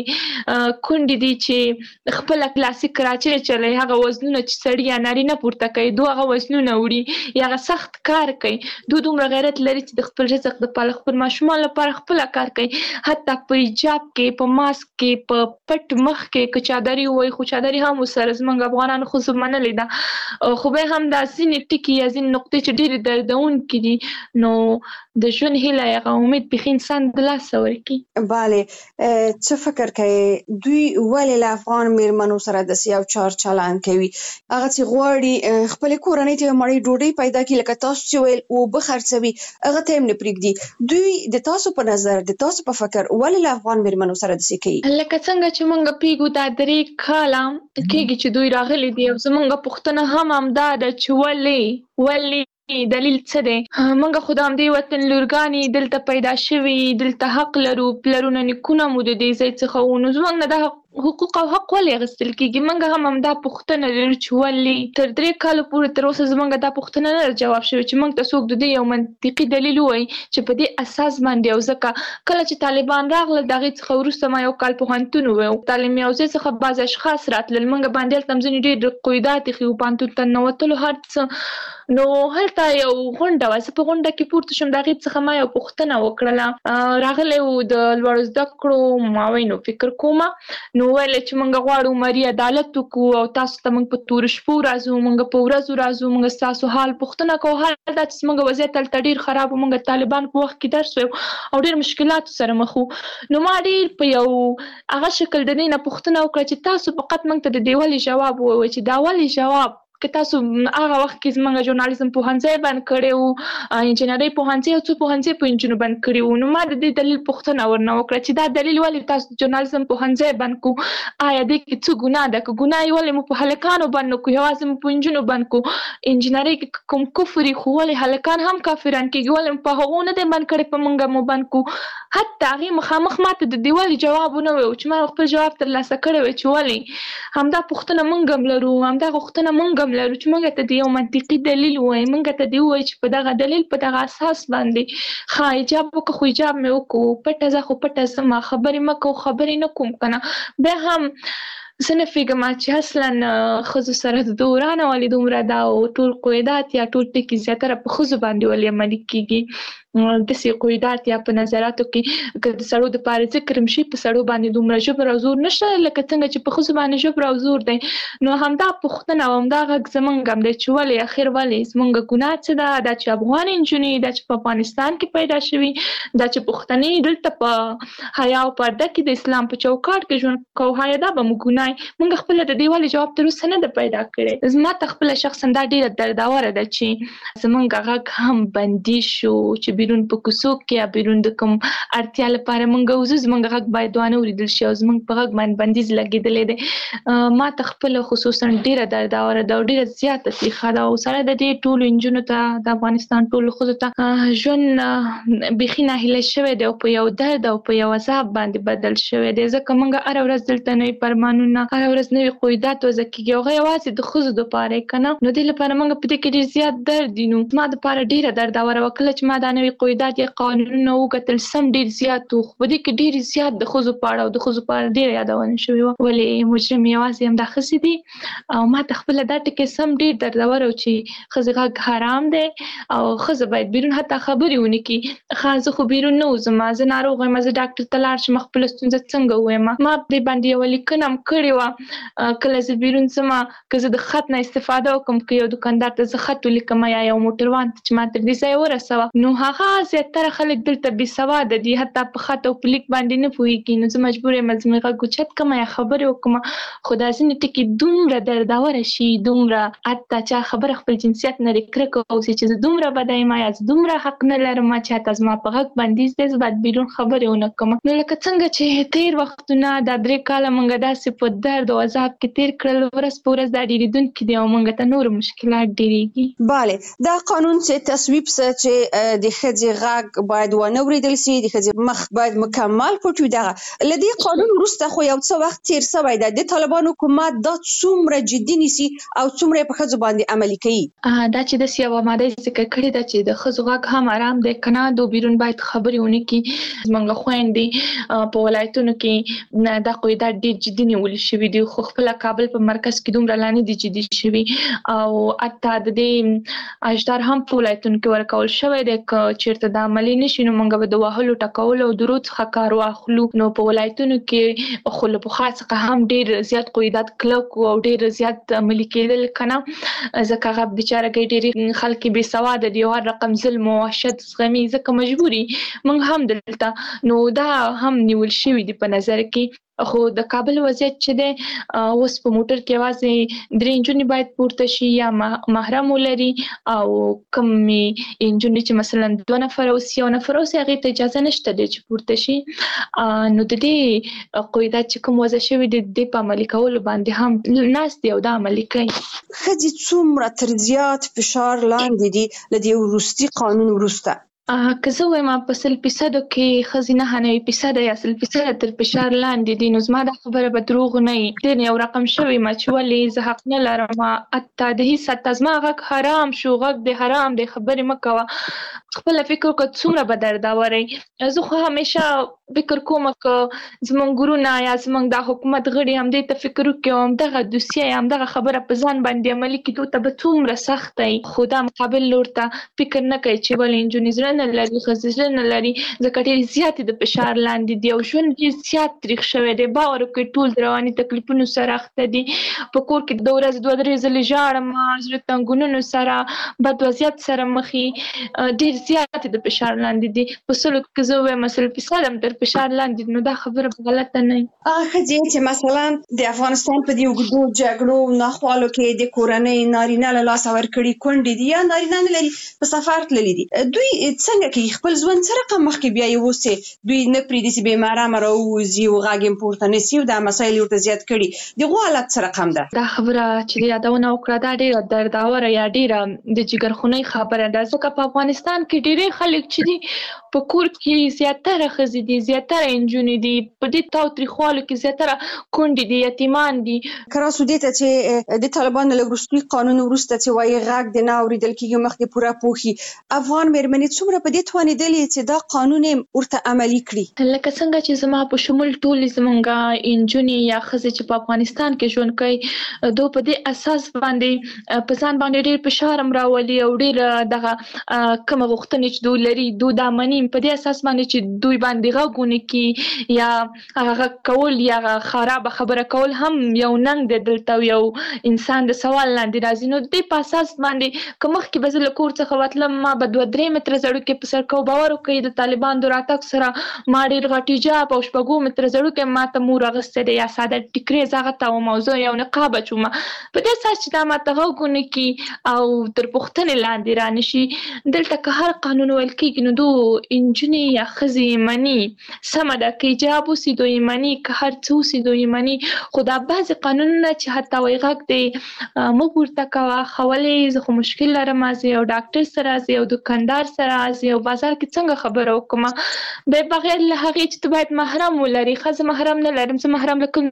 داسې کونډې دي چې خپله کلاسیک کراچۍ چلوي، هغه وزنونه چې سړي یا نارینه پورته کوي، دوی هغه وزنونه وړي یا هغه سخت کار کوي. دوی دومره غیرت لري چې د خپل رزق دپاره، خپل ماشومان لپاره خپله کار کوي، حتی په حجاب کې، په ماسک کې، په پټ مخ کې که چادري ووایي، خو چادري هم ورسره زموږ افغانانو ښځو منلې ده، خو بیا هم دا ځینې ټکي یا ځینې نقطې چې ډېرې دردونکې دي، نو د ژوند هیله یې هغه امید بیخي انسان د لاسه ورکړي. بله، څه فکر کوي دوی ولې له افغان میرمنو سره داسې یو چار چلند کوي؟ هغه چې غواړي خپلې کورنۍ ته یو مړۍ ډوډۍ پیدا کړي، لکه تاسو چې ویل اوبه خرڅوي، هغه ته یې هم نه پرېږدي. دوی د تاسو په نظر، د تاسو په فکر ولې له افغان میرمنو سره داسې کوي؟ لکه څنګه چې موږ پوهېږو دا 3 کاله کېږي چې دوی راغلي دي، او زموږ پوښتنه هم همدا ده چې ولې دلیل څه دی؟ موږ خو د همدې وطن لورګانې دلته پیدا شوي، دلته حق لرو، پلرونه نیکونه مو د دې ځای څخه وو، نو زموږ نه دا حقوق او حق ولې اخیستل کېږي؟ موږ هم همدا پوښتنه لرو چې ولې. تر 3 کالو پورې تر اوسه زموږ دا پوښتنه نه ده جواب شوې چې موږ ته څوک د دې یو منطقي دلیل ووایي چې په دې اساس باندې. او ځکه کله چې طالبان راغلل د هغې څخه وروسته ما یو کال پوهنتون وویو، تعلیمي حوزې څخه بعض اشخاص راتلل، موږ باندې هلته هم ځینې ډېر قیودات ایښي وو پوهنتون ته ننوتلو هر څه. نو هلته یو غونډه وه، زه په غونډه کې پورته شوم، د هغې څخه ما یو پوښتنه وکړله، راغلی وو د لوړو زده کړو معاون فکر کومه، نو ویل چې موږ غواړو مالي عدالت وکړو او تاسو ته موږ په تورو شپو راځو، موږ په ورځو راځو، موږ ستاسو حال پوښتنه کوو. حال دا چې زموږ وضعیت هلته ډېر خراب و، موږ طالبان په وخت کې درس ویو او ډېر مشکلاتو سره مخ وو. نو ما ډېر په یو هغه شکل د دې نه پوښتنه وکړه چې تاسو فقط موږ ته د دې ولې جواب ووایئ چې دا ولې جواب که تاسو هغه وخت کې زموږ ژورنالیزم پوهنځی بند کړی وو انجینري پوهنځی او څو پوهنځي په انجینرو بند کړی وو نو ما د دې دلیل پوښتنه ورنه وکړه چې دا دلیل ولې تاسو ژورنالیزم پوهنځی بند کو آیا دې کې څه ګناه ده که ګناه یې ولې مو په هلکانو بند نکړو یوازې مو په نجونو بند کړو انجینري کې کوم کفر یې خو ولې هلکان هم کافران کېږي ولې په هغو نه دی بند کړی په موږ مو بند کړو حتی هغې مخامخ ماته د دې ولې جواب ونه ویل چې ما خپل جواب ترلاسه کړی وی چې ولې همدا پوښتنه موږ هم لرو همدا غوښتنه موږ هم لرو چې موږ ته د یو منطقي دلیل ووایي موږ ته دې ووایي چې په دغه دلیل په دغه اساس باندې ښه حجاب وکړه خو حجاب مې وکړو پټه زه خو پټه زما خبرې مه کوو خبرې نه کوم که نه بیا هم زه نه فکرم چې اصلا ښځو سره د دوران ولې دومره دا او ټول قیودات یا ټول ټکي زیاتره په ښځو باندې ولې عملي کېږي داسې قیودات یا په نظراتو کې که د سړو دپاره ذکر هم شي په سړو باندې دومره ژبر او زور نشته لکه څنګه چې په ښځو باندې ژبر او زور دی نو همدا پوښتنه او همدا غږ زموږ هم دی چې ولې اخر ولې زموږ ګناه څه ده دا چې افغان نجونې دا چې په افغانستان کې پیدا شوي دا چې پښتنې دلته په حیا او پرده کې د اسلام په چوکاټ کې ژوند کوو حیا دا به مو ګناه موږ خپله د دې ولې جواب تر اوسه نه ده پیدا کړی زما ته خپله شخصا دا ډېره درداوره ده چې زموږ غږ هم بندي شو چې بیرون په کوڅو کې یا بیرون د کوم اړتیا لپاره موږ وځو زموږ غږ باید وانه اورېدل شي او زموږ په غږ باندې بندیز لګېدلی دی ما ته خپله خصوصا ډېره درداوره ده او ډېره زیاته تریخه ده او سره د دې ټولو نجونو ته د افغانستان ټولو ښځو ته ژوند بیخي ناهیله شوی دی او په یو درد او په یو عذاب باندې بدل شوی دی ځکه موږ هره ورځ دلته نوي فرمانونه هره ورځ نوي قیودات وضع کېږي هغه یوازې د ښځو دپاره یې که نه نو دې لپاره موږ په دې کې ډېر زیات درد دي نو زما دپاره ډېره درداوره وه کله چې ما دا نوي قیودات یا قانونونه وکتل سم ډېر زیات وو خو په دې کې ډېر زیات د ښځو په اړه او د ښځو په اړه ډېره یادونه شوې وه ولې مجرم یوازې همدا ښځې دي او ما ته خپله دا ټکی سم ډېر دردور و چې ښځې غږ حرام دی او ښځه باید بیرون حتی خبرې ونه کړي ښه زه خو بیرون نه وځم زه ناروغ یم زه ډاکټر ته لاړ شم خپله ستونزه څنګه ووایم ما پرې باندې یوه لیکنه هم کړې وه کله زه بیرون ځم که زه د خط نه استفاده وکړم که یو دوکاندار ته زه خط ولیکم یا یو موټروان ته چې ما تر دې ځایه ورسوه نو هغه زیاتره خلک دلته بېسواده دي حتی په خط او په لیک باندې نه پوهېږي نو زه مجبور یم زموږ غږ اوچت کړم یا خبرې وکړم خو دا ځینې ټکي دومره درداوره شي دومره حتی چا خبره خپل جنسیت نه لرې کرکه واوسي چې زه دومره بده یم یا زه دومره حق نه لرم چې حتی زما په غږ بندیز دی زه باید بیرون خبرې ونه کړم نو لکه څنګه چې تېر وختونه دا 3 کاله موږ داسې په درد او عذاب کې تېر کړل ورځ په ورځ دا ډېرېدونکي دي او موږ ته نور مشکلات ډېرېږي بله دا قانون چې تصویب سه چې د ښځې غږ باید ونه اورېدل سي د ښځې مخ باید مکمل پټ وي دغه له دې قانون وروسته خو یو څه وخت تېر سوی دی د طالبانو حکومت دا څومره جدي نیسي او څومره په ښځو باندې عملي کوي دا چې داسې یوه ماده یې ذکر کړې ده چې د ښځو غږ هم آرام دی که نه د بیرون باید خبرې ونه کړي زموږ خویندې په ولایتونو کې دا قیودات ډېر جدي نیول شوي دي خو خپله کابل په مرکز کې دومره لا نه دي جدي شوي او حتی د دې اجدار هم په ولایتونو کې ورکول شوی دی که چېرته دا عملي نه شي نو موږ به د وهلو ټکولو او درود څخه کار واخلو نو په ولایتونو کې خو له پخوا څخه هم ډېر زیات قیودات کلک او ډېر زیات عملي کېدل که نه ځکه هغه بېچاره ډېرې خلک بې سواده دي او هر رقم ظلم او وحشت زغمي ځکه مجبوري موږ هم دلته نو دا هم نیول شوي دي په نظر کې خو د کابل وضعیت چې دی اوس په موټر کې یوازې 3 نجونې باید پورته شي یا محرم ولري او کمې نجونې چې مثلا 2 نفره اوسي 1 نفر اوسي هغې ته اجازه نشته دی چې پورته شي نو د دې قیودات چې کوم وضع شوي دي د دې په عملي کولو باندې هم ناست دي او دا عملي کوي ښځې څومره تر زیات فشار لاندې دي له دې وروستي قانون وروسته که زه وایم په 100% کې ښځې 99% یا 100% تر فشار لاندې دي نو زما دا خبره به دروغ نه وي ډېر یو رقم شوی ما چې ولې زه حق نه لرم حتی د هېڅ حتی زما غږ حرام شو غږ دی حرام دی خبرې مه کوه خپله فکر وکړه څومره به درداوری زه خو همیشه فکر کوم که زموږ ګروونه یا زموږ دا حکومت غړي همدې ته فکر وکړي او همدغه دوسیه یا همدغه خبره په ځان باندې عملي کېدو ته به څومره سخت وي خو دا مقابل لور ته فکر نه کوي چې ولې نجونې زړه نه لري خزه نه لري ځکه ډېر زیات د فشار لاندې دی او ژوند ډېر زیات تریخ شوی دی باور وکړئ ټول رواني تکلیفونو سره اخته دي په کور کې د ورځې 2-3 ځلې ژاړم زړه تنګونو سره بد وضعیت سره مخې ډېر زیات د فشار لاندې دي په سلو کې زه وایم 100% هم تر فشار لاندې نو دا خبره غلطه نه هغه ښځې چې مثلا د افغانستان په دې اوږدو جګړو ناخوالو کې د کورنۍ نارینه له لاسه ورکړي کونډې دي یا نارینه نه لري په سفر تللي دي دوی څنګه کوي خپل ژوند څه رقم مخکې بیایي اوسې دوی نه پرېږدي چې بې مارامه راووځي او غږ یې پورته نشي او دا مسایل یې ورته زیات کړي د هغو حالت څه رقم ده دا خبره چې یادونه وکړه دا ډېره درداوره یا ډېره د جګرخونۍ خبره ده ځکه په افغانستان کې ډېری خلک چې دي په کور کې زیاتره ښځې دي زیاتره نجونې دي په دې تاوتریخوالو کې زیاتره کونډې دي یتیمان دي که راسو دې ته چې د طالبانو له وروستي قانون وروسته چې وایي غږ د نه اورېدل کېږي مخکې پوره پوښي افغان مېرمنې څومره په دې توانېدلې چې دا قانون یې ورته عملي کړي لکه څنګه چې زما په شمول ټولې زمونږ نجونې یا ښځې چې په افغانستان کې ژوند کوي دوی په دې اساس باندې په ځان باندې ډېر فشار هم راولي او ډېر دغه کومه غوښتنې چې دوی لري دوی دا مني په دې اساس باندې چې دوی باندې غږ ونه کړي یا هغه کول یا خرابه خبره کول هم یو ننګ دی دلته یو انسان د سوال لاندې راځي نو د دې په اساس باندې که مخکې به زه له کور څخه وتلم ما به 2-3 متره زړوکې په سر کو باور وکړئ د طالبان د راتګ سره ما ډېر غټ حجاب او 2 متره زړوکې ما ته مور اغوستی دی یا ساده ټیکرې زه هغه ته وم او زه یو نقاب اچوم په دې اساس چې دا ما ته غږ ونه کړي او تر پوښتنې لاندې رانشي دلته که هر قانون ویل کېږي نو دو نجونې یا ښځې مني سمه ده که حجاب اوسي دوی مني که هر څه اوسي دوی مني خو دا بعضې قانونونه چې حتی وایي غږ دی مه پورته کوه ښولې زه خو مشکل لرم زه یو ډاکټر سره زه یو دکاندار سره زه یو بازار کې څنګه خبره وکړم بیا بغیر له هغې چې ته باید محرم ولري ښه زه محرم نه لرم زه محرم له کوم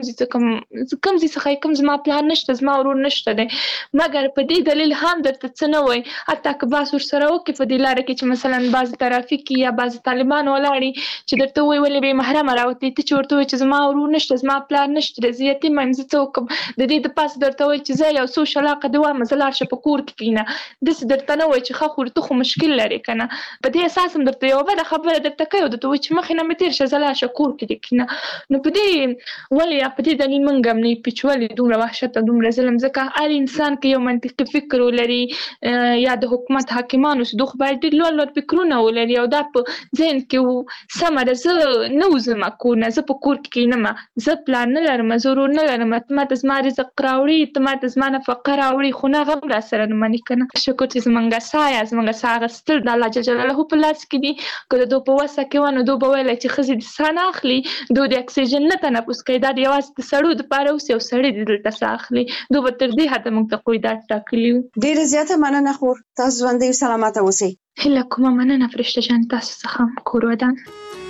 ځای څخه کوم زما پلار نشته زما ورور نشته دی مګر په دې دلیل هم درته څه نه وایي حتی که بحث ورسره وکړي په دې لاره کې چې مثلا بعضې ترافیک یا بعضې طالبان ولاړي چې درته وایي ولې بې محرمه راوتې ته چې ورته وایي چې زما ورور نشته زما پلار نشته دی زه یتیم یم زه څه وکړم د دې دپاسه درته وایي چې زه یو څو شلاقه دې وایم زه لاړ شه په کور کې کښېنه داسې درته نه وایي چې ښه خو ته خو مشکل لرې که نه په دې اساس هم درته یوه بده خبره درته کوي او درته وایي چې مخکې نه مې تېر شه زه لاړ شه کور کې دې کښېنه نو په دې ولې یا په دې دلیل موږ هم نه یو چې ولې دومره وحشت او دومره ظلم ځکه هر انسان که یو منطقي فکر ولري یا د حکومت حاکمانو چې دوی خو باید ډېر لوړ لوړ فکرونه ولري او دا په ذهن کې سمه ده زه نه وځم کور نه زه په کور کې کښېنم زه پلار نه لرم زه ورور نه لرم ته ما ته زما رزق راوړي ته ما ته زما نفقه راوړي خو نه هغه هم راسره نه مني که نه شکر چې زمونږ ساه یا زمونږ ساه اخیستل د الله جل جلاله په لاس کې دي که د دوی په وسه کې وه نو دوی به ویلی چې ښځې د ساه نه اخلي دوی د اکسیجن نه تنفس کوي دا د یوازې د سړو دپاره اوسي او سړي دې دلته ساه اخلي دوی به تر دې حده موږ ته قیودات ټاکلي وو ډېره زیاته مننه خور تاسو ژوندۍ او سلامته اوسئ هیله کومه مننه فرشته جان تاسو څخه کور ودان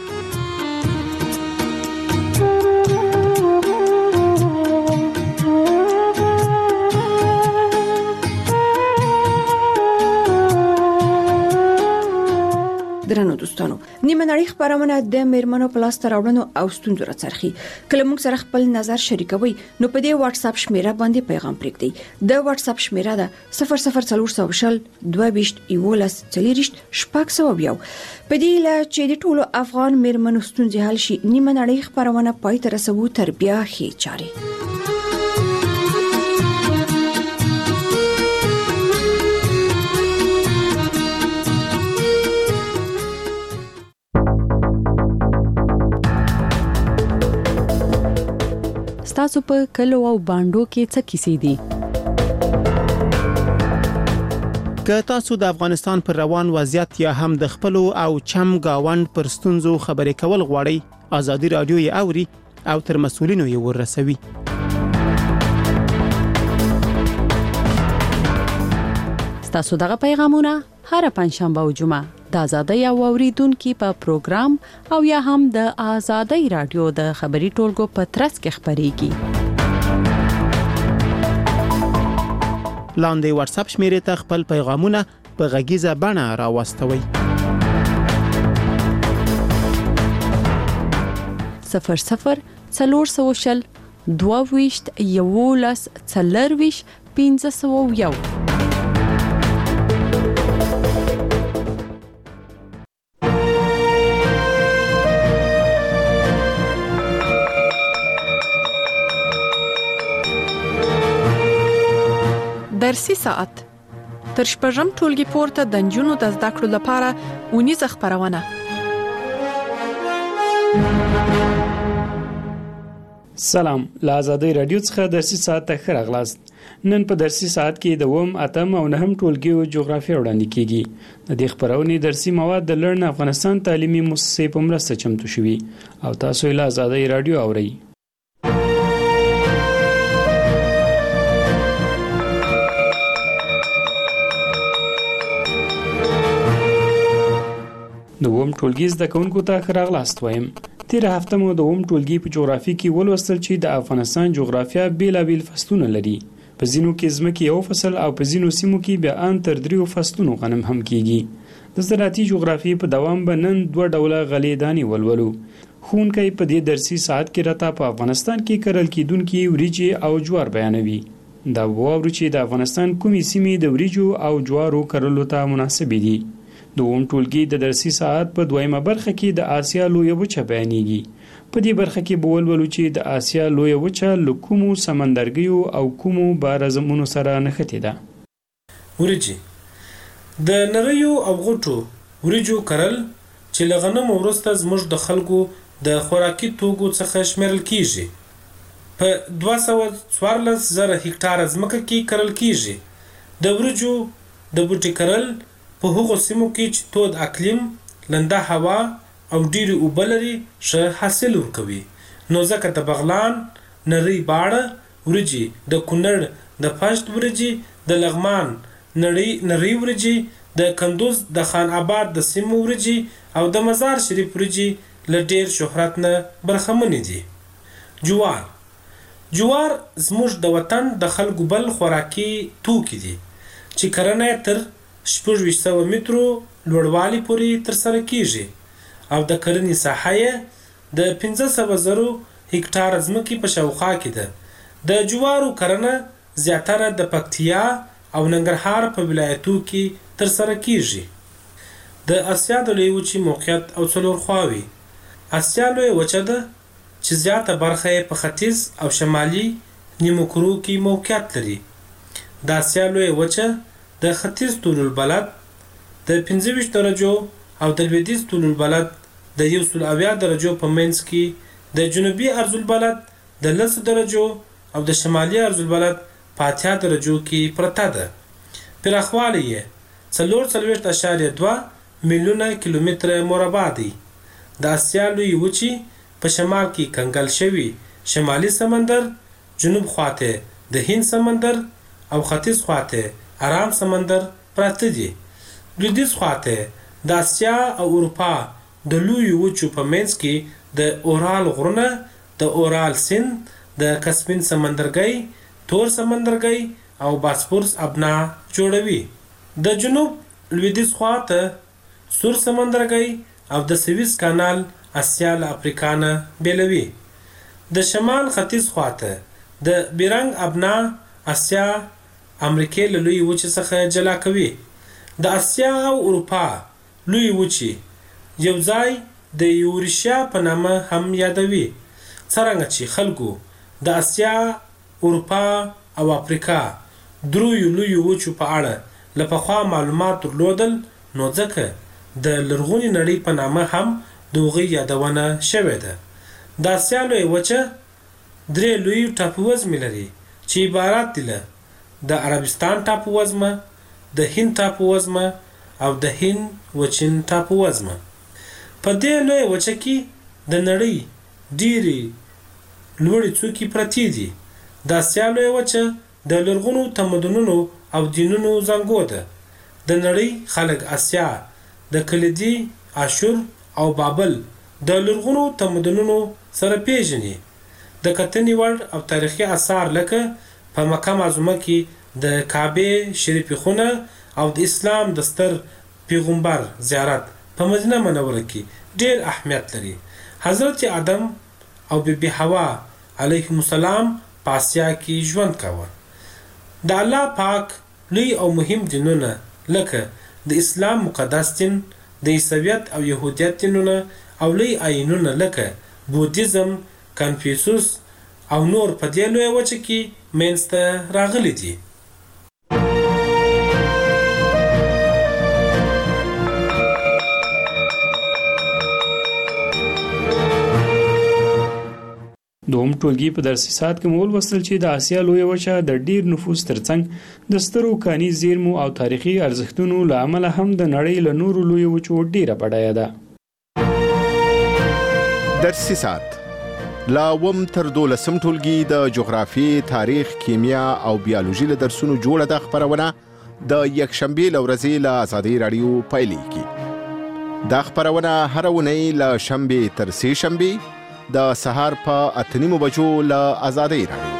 درنو دوستانو نیمه نړۍ خبرونه د میرمنو په لاس راوړنو او ستونزو راڅرخي کله موږ سره خپل نظر شریکوي نو په دې واتس اپ شمیره باندې پیغام پرېږدئ د واتس اپ شمیره ده 00400 22 11 40 شپږ په دې لا چې د ټولو افغان میرمنو ستونزې حل شي نیمه نړۍ خبرونه پای ته رسوو تر بیا خې چاري تاسو په کلو او باندو کې څه کیسې دي که تاسو د افغانستان پر روان وضعیت یا هم د خپل او چم گاوند پر ستونزو خبرې کول غواړئ ازادي رادیو یې اوري او تر مسؤلینو یې ورسوي تاسو دغه پیغامونه هر پنځشنبه او جمعه د آزادۍ او اوریدونکو په پروګرام او یا هم د آزادۍ رادیو د خبري ټولګو په ترڅ کې خبريږي لاندې واتس اپ شمیرې ته خپل پیغامونه په غږیزه بڼه راوستوي 00 420 11 40 1501 درسي ساعت تر شپږم ټولګي پورته د نجونو د زده کړو لپاره ونیزه خبرونه. سلام، له آزادۍ رادیو څخه درسي ساعت ته ښه راغلاست. نن په درسي ساعت کې د 8 او 9 ټولګیو جغرافیه وړاندې کیږي. د دې خبرونې درسي مواد د لرن افغانستان تعلیمي مؤسسې په مرسته چمتو شوي او تاسو یې له آزادۍ رادیو اورئ. د 8 ټولګي زده کوونکو ته ښه راغلاست وایم. تیر هفته مو د 8 ټولګي په جغرافي کې ولوستل چې د افغانستان جغرافیه بیلابیل فصلونه لري. په ځینو کې ځمکې یو فصل او په ځینو سیمو کې بیا ان تر 3 فصلونو غنم هم کیږي. د زراعتي جغرافي په دوام به نن 2 ډوله غلې دانې ولولو. ښوونکی په دې درسي ساعت کې راته په افغانستان کې کرل کېدونکي وریجې او جوار بیانوي. دا واورو چې د افغانستان کومې سیمې د وریجو او جوارو کرلو ته مناسبې دي. د 8 ټولګي د درسي ساعت په دویمه برخه کې د آسیا لویه وچه بیانېږي. په دې برخه کې به ولولو چې د آسیا لویه وچه له کومو سمندرګیو او کومو بارزمونو سره نښتې ده. وریجې د نریو او غټو وریجو کرل چې له غنمو وروسته زموږ د خلکو د خوراکي توکو څخه شمیرل کیږي. په 214,000 هکتاره ځمکه کې کرل کیږي. د وریجو د بوټي کرل په هغو سیمو کې چې تود اقلیم، لنده هوا او ډیری اوبه لري ښه حاصل ورکوي. نو ځکه د بغلان، نری باړه وریجې، د کونړ د پشت وریجې، د لغمان نری وریجې، د کندوز د خان آباد د سیمو وریجې او د مزار شریف وریجې له ډیر شهرت نه برخمنې دي. جوار زموږ د وطن د خلکو بل خوراکي توکي دي چې کرنه تر 600 مترو لوړوالي پورې ترسره کیږي او د کرنې ساحه د 15,000 هکتاره ځمکې په شاوخوا کې ده. د جوارو کرنه زیاتره د پکتیا او ننګرهار په ولایتو کې ترسره کیږي. د اسیا د لویې وچې موقعیت او څلور خواوې. اسیا لویه وچه ده چې زیاته برخه په ختیځ او شمالي نیمو کرو کې موقعیت لري. د اسیا لویه وچه د ختیځ طول البلد د 25 درجو او د لویدیځ طول البلد د 170 درجو په منځ کې، د جنوبي عرض البلد د 10 درجو او د شمالي عرض البلد په 80 درجو کې پرته ده. پراخوالی یې 4.2 میلیونه کیلومتره مربع دی. د اسیا لویې وچې په شمال کې کنګل شوي شمالي سمندر، جنوب خواته د هند سمندر او ختیځ خواته آرام سمندر پراته دي. لویدیځ خواته د اسیا او اروپا د لویو وچو په منځ کې د اورال غرونه، د اورال سیند، د کسپین سمندرګي، تور سمندرګي او باسفورس ابنا جوړوي. د جنوب لویدیځ خواته سور سمندرګي او د سویس کانال اسیا له افریقا نه بیلوي. د شمال ختیځ خواته د بیرنګ ابنا اسیا امریکای له لوی وچې څخه جلا کوي. د اسیا او اروپا لوی وچې یو ځای د یورشیا په نامه هم یادوي. څرنګه چې خلکو د اسیا، اروپا او افریقا دریو لوی وچو په اړه له پخوا معلومات درلودل، نو ځکه د لرغونې نړۍ په نامه هم د هغوی یادونه شوې ده. د اسیا لویه وچه 3 لوی ټاپووزمې لري چې عبارت دي له د عربستان ټاپووزمه، د هند ټاپووزمه او د هند وچین ټاپووزمه. په دې لویه وچه کې د نړۍ ډېرې لوړې څوکې پرتې دي. د اسیا لویه وچه د لرغونو تمدنونو او دینونو زانګو ده. د نړۍ خلک اسیا د کلیدي، اشور او بابل د لرغونو تمدنونو سره پیژني. د کتنې وړ او تاریخي آثار لکه په مکه معظمه کې د کعبه شریفه خونه او د اسلام د ستر پیغمبر زیارت په مدینه منوره کې ډېر اهمیت لري. حضرت آدم او بیبي حوا علیهم السلام په اسیا کې ژوند کاوه. د الله پاک لوی او مهم دینونه لکه د اسلام مقدس دین، د عیسویت او يهودیت دینونه او لوی آیینونه لکه بودیزم، کنفیوسوس او نور په دې لویه وچه کې منځته راغلي دي. اوم ټولګي په درسي ساعت کې مول وصل چې د آسیا لوی وچه د ډیر نفوس ترڅنګ د سترو کاني زیرمو او تاریخي ارزښتونو له امله هم د نړۍ له نورو لوی وچو ډیره بډایه ده. درسي ساعت لا وم تر 12 ټولګي د جغرافیې، تاریخ، کیمیا او بیولوژي له درسونو جوړه د خبرونه د یکشنبه لورځي له آزادۍ رادیو پیلېږي. دا خبرونه هر اونۍ له شنبه تر سه شنبه د سهار په 8:30 بجو له آزادۍ رادیو.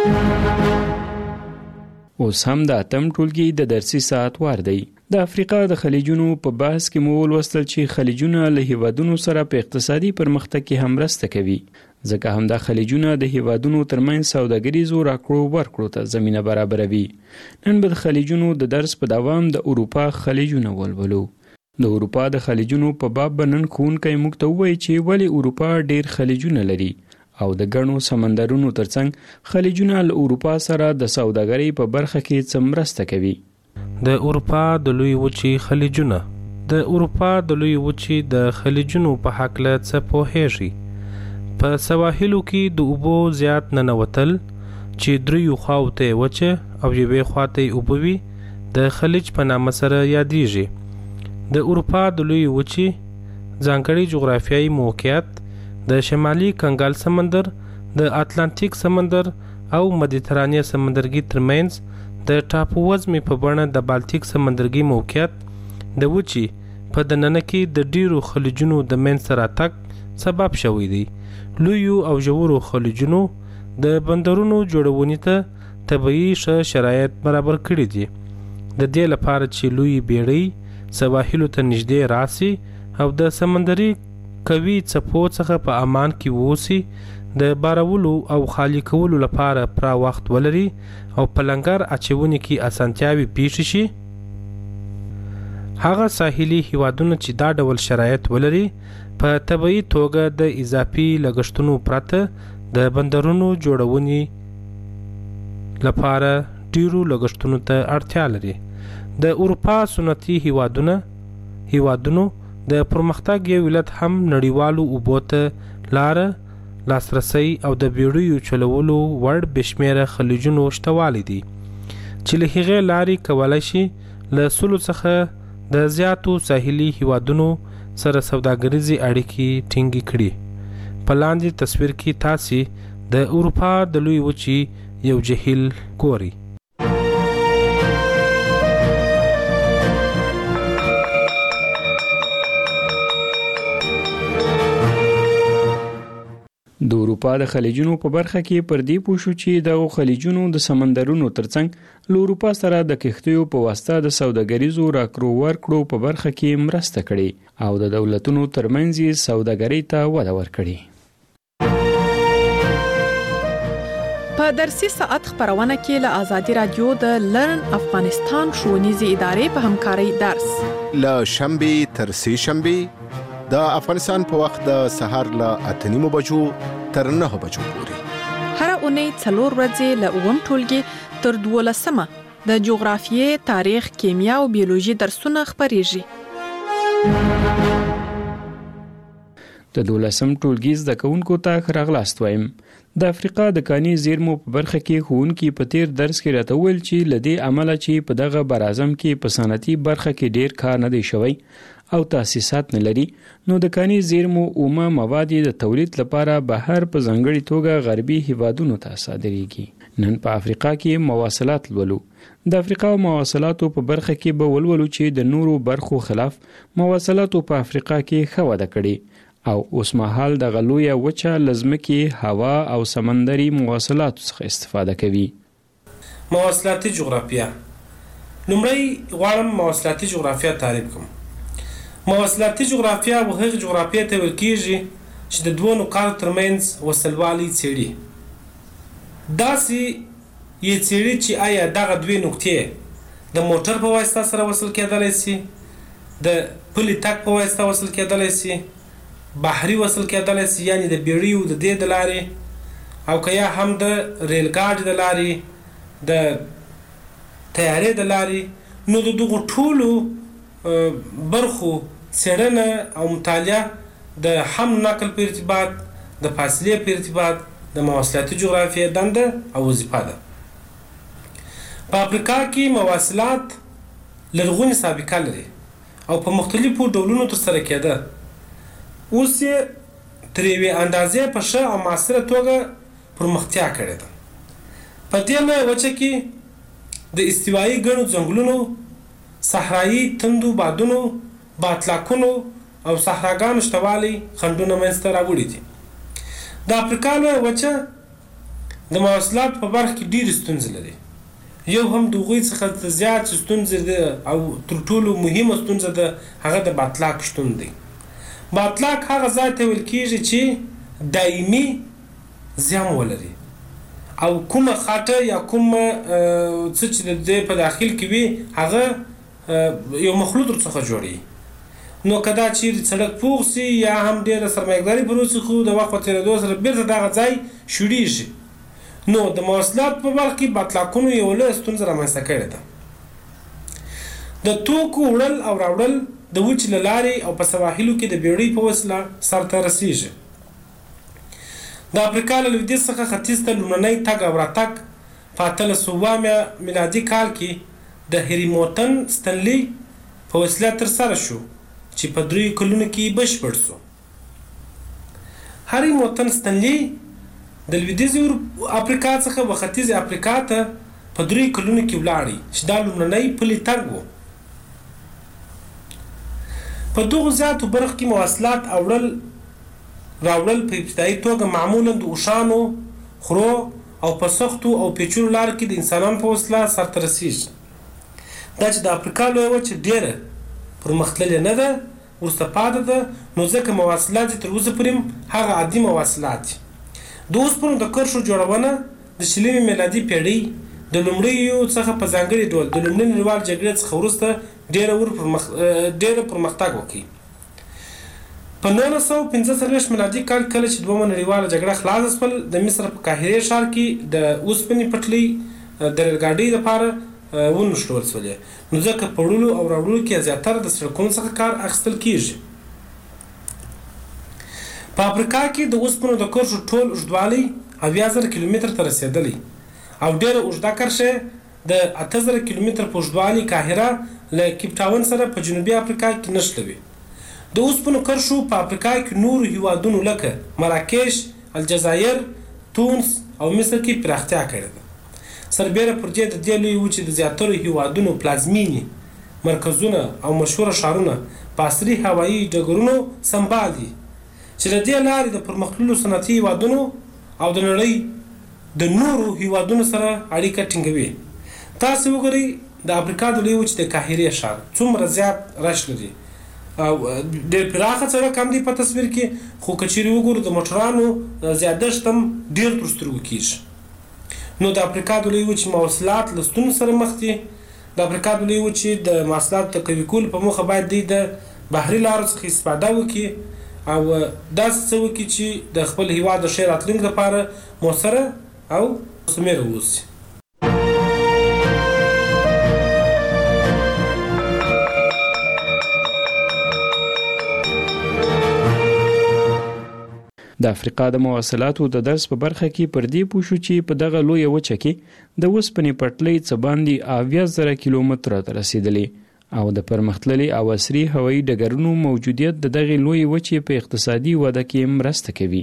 اوس هم د اتم ټولګي د درسي ساعت وار دی. د افریقا د خلیجونو په بحث کې مول وستل چې خلیجونه له هیوادونو سره په اقتصادي پرمختګ کې هم مرسته کوي، ځکه هم د خلیجونه د هیوادونو ترمنځ سوداګریزو راکړو ورکړو ته زمينه برابروي. نن به د خلیجونو د درس په دوام د اروپا خلیجونه ولولو. د اروپا د خلیجونو په باب بنن ښوونکی موږ ته وایي چې ولې اروپا ډیر خلیجونه لري او د ګڼو سمندرونو ترڅنګ خلیجونه له اروپا سره د سوداګرۍ په برخه کې څه مرسته کوي. د اروپا د لوی وچې خلیجونه د اروپا د لوی وچې د خلیجونو په حق له څه پوهیږي. په سواحلو کې د اوبو زیات ننوتل چې دریو خواوته وچه او یوې خواته اوبه وي د خلیج په نامه سره یادېږي. د اروپا د لوی وچې ځانګړي جغرافیایي موقعیت د شمالي کنګال سمندر، د اتلانتیک سمندر او مدیترانې سمندرګي ترمنځ د ټاپو وزمې په بڼه د بالتیک سمندرګي موقعیت د وچې په دننه کې د ډیرو خلیجونو د منځ راتګ سبب شوی دی. لویو او ژورو خلیجونو د بندرونو جوړونې ته طبیعي شرایط برابر کړي دي، د دې لپاره چې لوی بیړۍ سواحلو ته نږدې راسي او د سمندري کوي څپو څخه په امان کې ووسی، د بارولو او خالی کولو لپاره پرا وخت ولري او په لنګر اچونې کې اسانتیاوي پیښ شي. هغه ساحلي هیوادونه چې دا ډول شرایط ولري په طبیعي توګه د اضافي لګښتونو پرته د بندرونو جوړونې لپاره ډیرو لګښتونو ته اړتیا لري. د اروپا سنتي هیوادونو د پرمختګ یو ولادت هم نړیوالو اوبو ته لاسرسي او د بیړیو چلولو وړ بشمیره خلیجونو شتوالی دي چې له هغې لارې کولای شي له سلو څخه د زیاتو ساحلي هیوادونو سره سوداګریزي اړیکې ټینګې کړي. په لاندې تصویر کې تاسې د اروپا د لوی وچې یو جهیل ګورئ. د اروپا د خلیجونو په برخه کې پر دې پوښو چې د خلیجونو د سمندرونو ترڅنګ له اروپا سره د کښتیو په واسطه د سوداګریزو راکړو ورکړو په برخه کې مرسته کړې او د دولتونو ترمنځ سوداګرۍ ته وده ورکړې. په درسي ساعت خبرونه کې له آزادي رادیو د لرن افغانستان ښوونیزې ادارې په همکارۍ درس له شنبه تر سه شنبه د افغانستان په وخت د سهار له 8:30 بجو تر 9 بجو پورې. هر اونۍ 4 ورځې له اوم ټولګي تر 12 د جغرافیې، تاریخ، کیمیا او بیولوژي درسونه خبرېږي. د 12 ټولګي زده کوونکو ته راغلاست وایم. د افریقا د کاني زیرمو په برخه کې ښوونکي په تیر درس کې راته ویل چې لدې عمله چې په دغه برازم کې په صنعتي برخه کې ډیر کار نه دی شوی او تاسیسات نه لري، نو د کاني زیرمو اومه مواد د تولید لپاره بهر په ځانګړي توګه غربي هیوادونو ته صادریږي. نن په افریقا کې مواصلات لولو. د افریقا مواصلاتو په برخه کې به ولولو چې د نورو برخو خلاف مواصلاتو په افریقا کې ښه وده کړې او اوس مهال د غلویه وچه لزمکي هوا او سمندري مواصلاتو څخه استفاده کوي. مواصلاتي جغرافیه. لومړی غواړم مواصلاتي جغرافیه تعریف کوم. مواصلاتي جغرافیه هغه جغرافیه ته ویل کېږي چې د دوه نقاطو ترمنځ وصلوالي څېړي. داسې یې څېړي چې آیا دغه دوه نقطې د موټر په واسطه سره وصل کېدلی شي، د پلي تګ په واسطه وصل کېدلی شي، بحري وصل کېدلی شي، یعنی د بیړیو د دې د لارې، او که یا هم د ریل ګاډي د لارې، د طیارې د لارې. نو د دغو ټولو برخو څېړنه او مطالعه د حمل نقل په ارتباط، د فاصلې په ارتباط د مواصلاتي جغرافیه دنده او وظیفه ده. په افریقا کې مواصلات لرغونې سابقه لري او په مختلفو ډولونو ترسره کېده. اوس یې تر یوې اندازې په ښه او معاصره توګه پرمختیا کړې ده. په دې لویه وچه کې د استوایي ګڼو ځنګلونو، صحرایي تندو بادونو، باطلاقونو او صحراګانو شتوالی خنډونه منځته راوړي دي. د افریقا لویه وچه د مواصلاتو په برخه کې ډېرې ستونزې لري. یو هم د هغوی څخه زیات ستونزې ده او تر ټولو مهمه ستونزه ده هغه د باطلاق شتون دی. باطلاق هغه ځای ته ویل کېږي چې دایمي زیان ولري او کومه خاطه یا کومه څه چې د دې په داخل کې وي هغه یو مخلوط ورڅخه جوړي. نو که دا چیرې سړک پوخ سي یا هم ډېره سرمایه‌ګذاري پر وسي خو د وخت په تېرېدو سره بېرته دغه ځای شوړېږي. نو د مواصلاتو په برخه کې باطلاقونو یو لویه ستونزه رامنځته کړې ده. د توکو وړل او راوړل د وچې له لارې او په سواحلو کې د بېړۍ په وسیله سرته رسیږي. د افریقا له لویدیځ څخه ختیځ ته لومړنی تګ او راتګ په 1800 میلادي کال کې د هریموتن ستنلي په وسیله ترسره شو چې په 3 کلونو کې بشپړ شو. هریموتن ستنلي د لویدیځې افریقا څخه و ختیځې افریقا ته په 3 کلونو کې ولاړی چې دا لومړنی پلي تګ و. په دغو زیاتو برخو کې مواصلات راوړل په ابتدایي توګه معمولا د اوښانو، خرو او په سختو او پیچلو لارو کې د انسانانو په وسیله سرته رسیږي. دا چې د افریقا لویه وچه ډېره پرمختللې نه ده، وروسته پاتې ده، نو ځکه مواصلات تر اوسه پورې هغه عادي مواصلات دي. د اوسپنو د کرښو جوړونه د شلمې میلادي پیړۍ د لومړیو څخه په ځانګړي ډول د لومړۍ نړیوال جګړې څخه وروسته ډېره پرمختګ وکړي. په 1945 میلادي کال کله چې دویمه نړیواله جګړه خلاصه شول، د مصر په قاهرې ښار کې د اوسپنې پټلۍ د ریل ګاډۍ لپاره ونښلول شولې. نو ځکه په وړلو او راوړلو کې زیاتره د سړکونو څخه کار اخیستل کېږي. په افریقا کې د اوسپنو د کرښو ټول اوږدوالی 80,000 کیلومتر ته رسېدلی او ډېره اوږده کرښه د 8,000 کیلومتر په اوږدوالي قاهره له کیپ ټاون سره په جنوبي افریقا کې نښلوي. د اوسپنو کرښو په افریقا کې نورو هیوادونو لکه مراکش، الجزایر، تونس او مصر کې پراختیا کړې ده. سربیره پر دې د دې لویې وچې د زیاترو هیوادونو پلازمینې مرکزونه او مشهوره ښارونه په عصري هوایي ډګرونو سمبال دي چې د دې لارې د پرمختللو صنعتي هیوادونو او د نړۍ د نورو هیوادونو سره اړیکه ټینګوي. تاسو وګورئ د افریقا د لویې وچې د قاهرې ښار څومره زیات رش لري او ډېر پراخه سړک هم دی په تصویر کې، خو که چیرې وګورو د موټرانو زیادښت هم ډېر تر سترګو کېږي. نو د افریقا د لویې وچې مواصلات له ستونزو سره مخ دي. د افریقا د لویې وچې د مواصلاتو د قوي کولو په موخه باید دوی د بحري لارو څخه استفاده وکړي او داسې څه وکړي چې د خپل هیواد د ښې راتلونکي لپاره مؤثره او مثمره واوسي. د افریقا د مواصلاتو د درس په برخه کې پر دې پوه شو چې په دغه لویه وچه کې د اوسپنې پټلۍ څه باندې 80,000 کیلومتره ته رسېدلې او د پرمختللي او عصري هوایي ډګرونو موجودیت د دغې لویې وچې په اقتصادي وده کې مرسته کوي.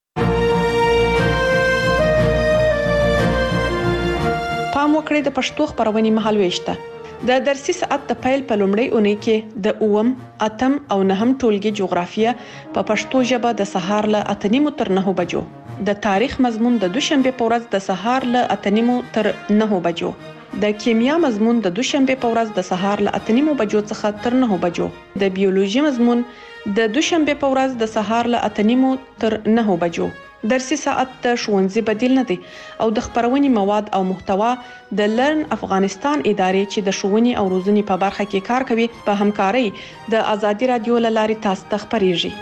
پام وکړئ د پښتو خبرونې مهالويش ته. د درسي ساعت د پیل په لومړۍ اونۍ کې د 8، 8 او 9 ټولګي جغرافیه په پښتو ژبه د سهار له 8:30 تر 9 بجو، د تاریخ مضمون د دوشنبه په ورځ د سهار له 8:30 تر 9 بجو، د کیمیا مضمون د دوشنبه په ورځ د سهار له 8:30 بجو څخه تر 9 بجو، د بیولوژي مضمون د دوشنبه په ورځ د سهار له 8:30 تر 9 بجو. درسي ساعت د ښوونځي بدیل نه دی او د خبرونې مواد او محتوا د لرن افغانستان ادارې چې د ښوونې او روزنې په برخه کې کار کوي په همکارۍ د ازادي رادیو له لارې تاسو ته خبرېږي.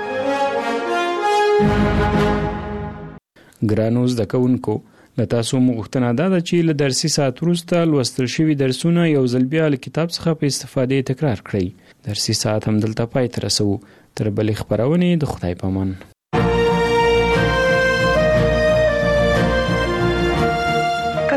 ګرانو زده کوونکو، له تاسو غوښتنه ده چې له درسي ساعت وروسته لوستل شوي درسونه یو ځل بیا له کتاب څخه په استفادې تکرار کړئ. درسي ساعت هم دلته پای ته رسوو. تر بلې خبرونې د خدای په امان.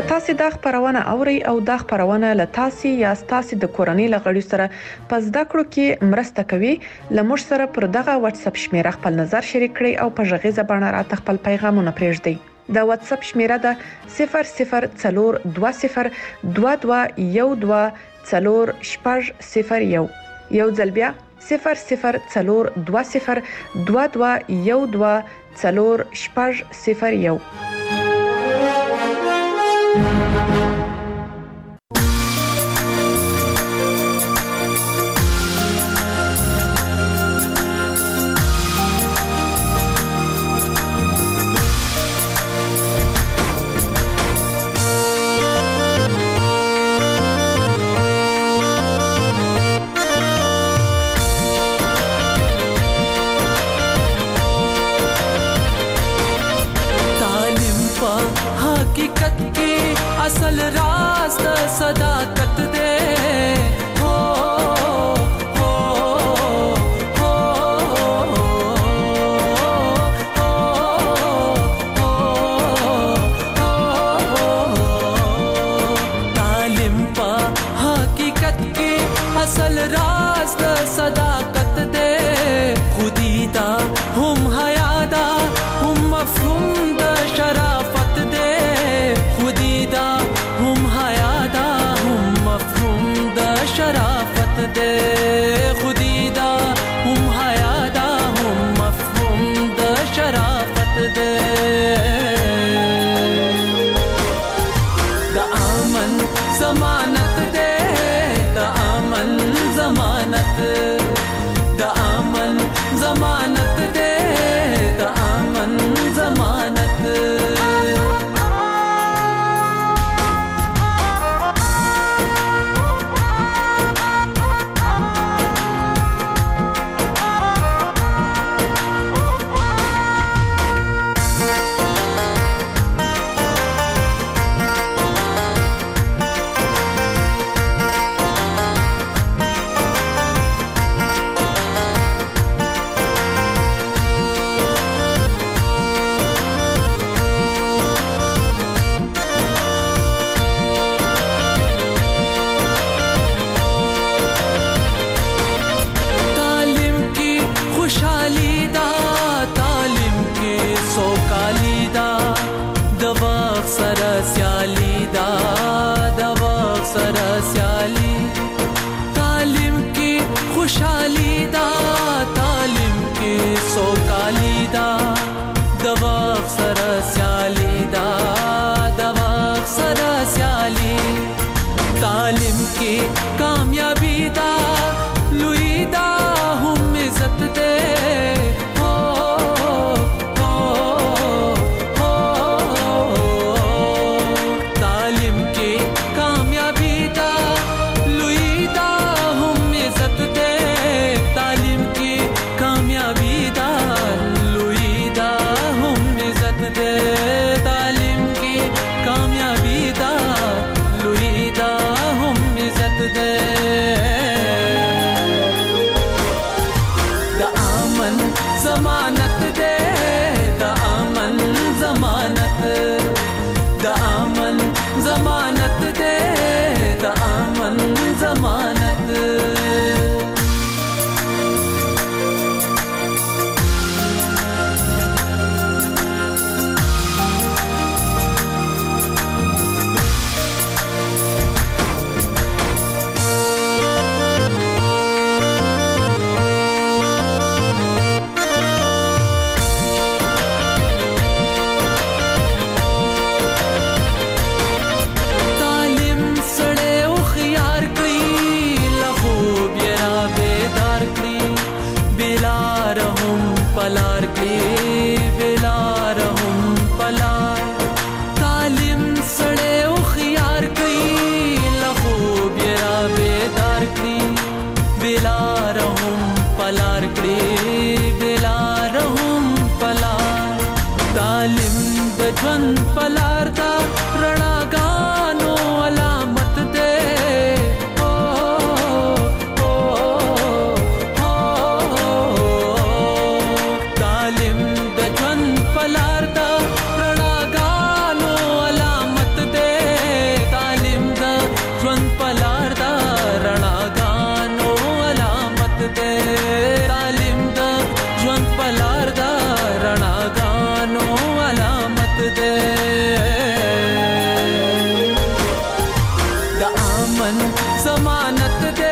تاسو د خبرونه اوري او د خبرونه له تاسو یا تاسو د کورنۍ لغړی سره پس د کړو کې مرسته کوي لمر سره پر دغه واتس اپ شمیره خپل نظر شریک کړئ او په ژغې زبانه را خپل پیغامونه پرېږدئ د واتس اپ شمیره د 002022124001 یو ځل بیا 002022124001 असल राज द सदाकत दे हो हो हो तालिम पा हकीकत की असल राज द सदाकत दे खुदीदा हम हयादा हम मफहूम द शराफत दे खुदीदा हम हयादा हम मफहूम द शराफत दे खुदीदा हम हयादा हम मफहूम द शराफत दे द अमन जमानत दे द अमन जमानत द अमन जमानत दे द अमन जमानत तालिम की कामयाबी दा लुईदा हम इज्जत दे हो हो हो तालिम की कामयाबी दा लुईदा हम इज्जत दे तालिम की कामयाबी दा लुईदा हम इज्जत दे तालिम की कामयाबी दा लुईदा हम इज्जत दे द अमन जमानत दे द अमन जमानत द अमन जमानत दे द अमन जमानत पलार के बेलार हम पलार तालिम सड़े उखियार कई लखो बेरा बेदार की बेलार हम पलार के बेलार हम पलार तालिम बजन पलार दा रणा गानो अलामत दे पलार दा रणा गानो अलामत दे امانت دے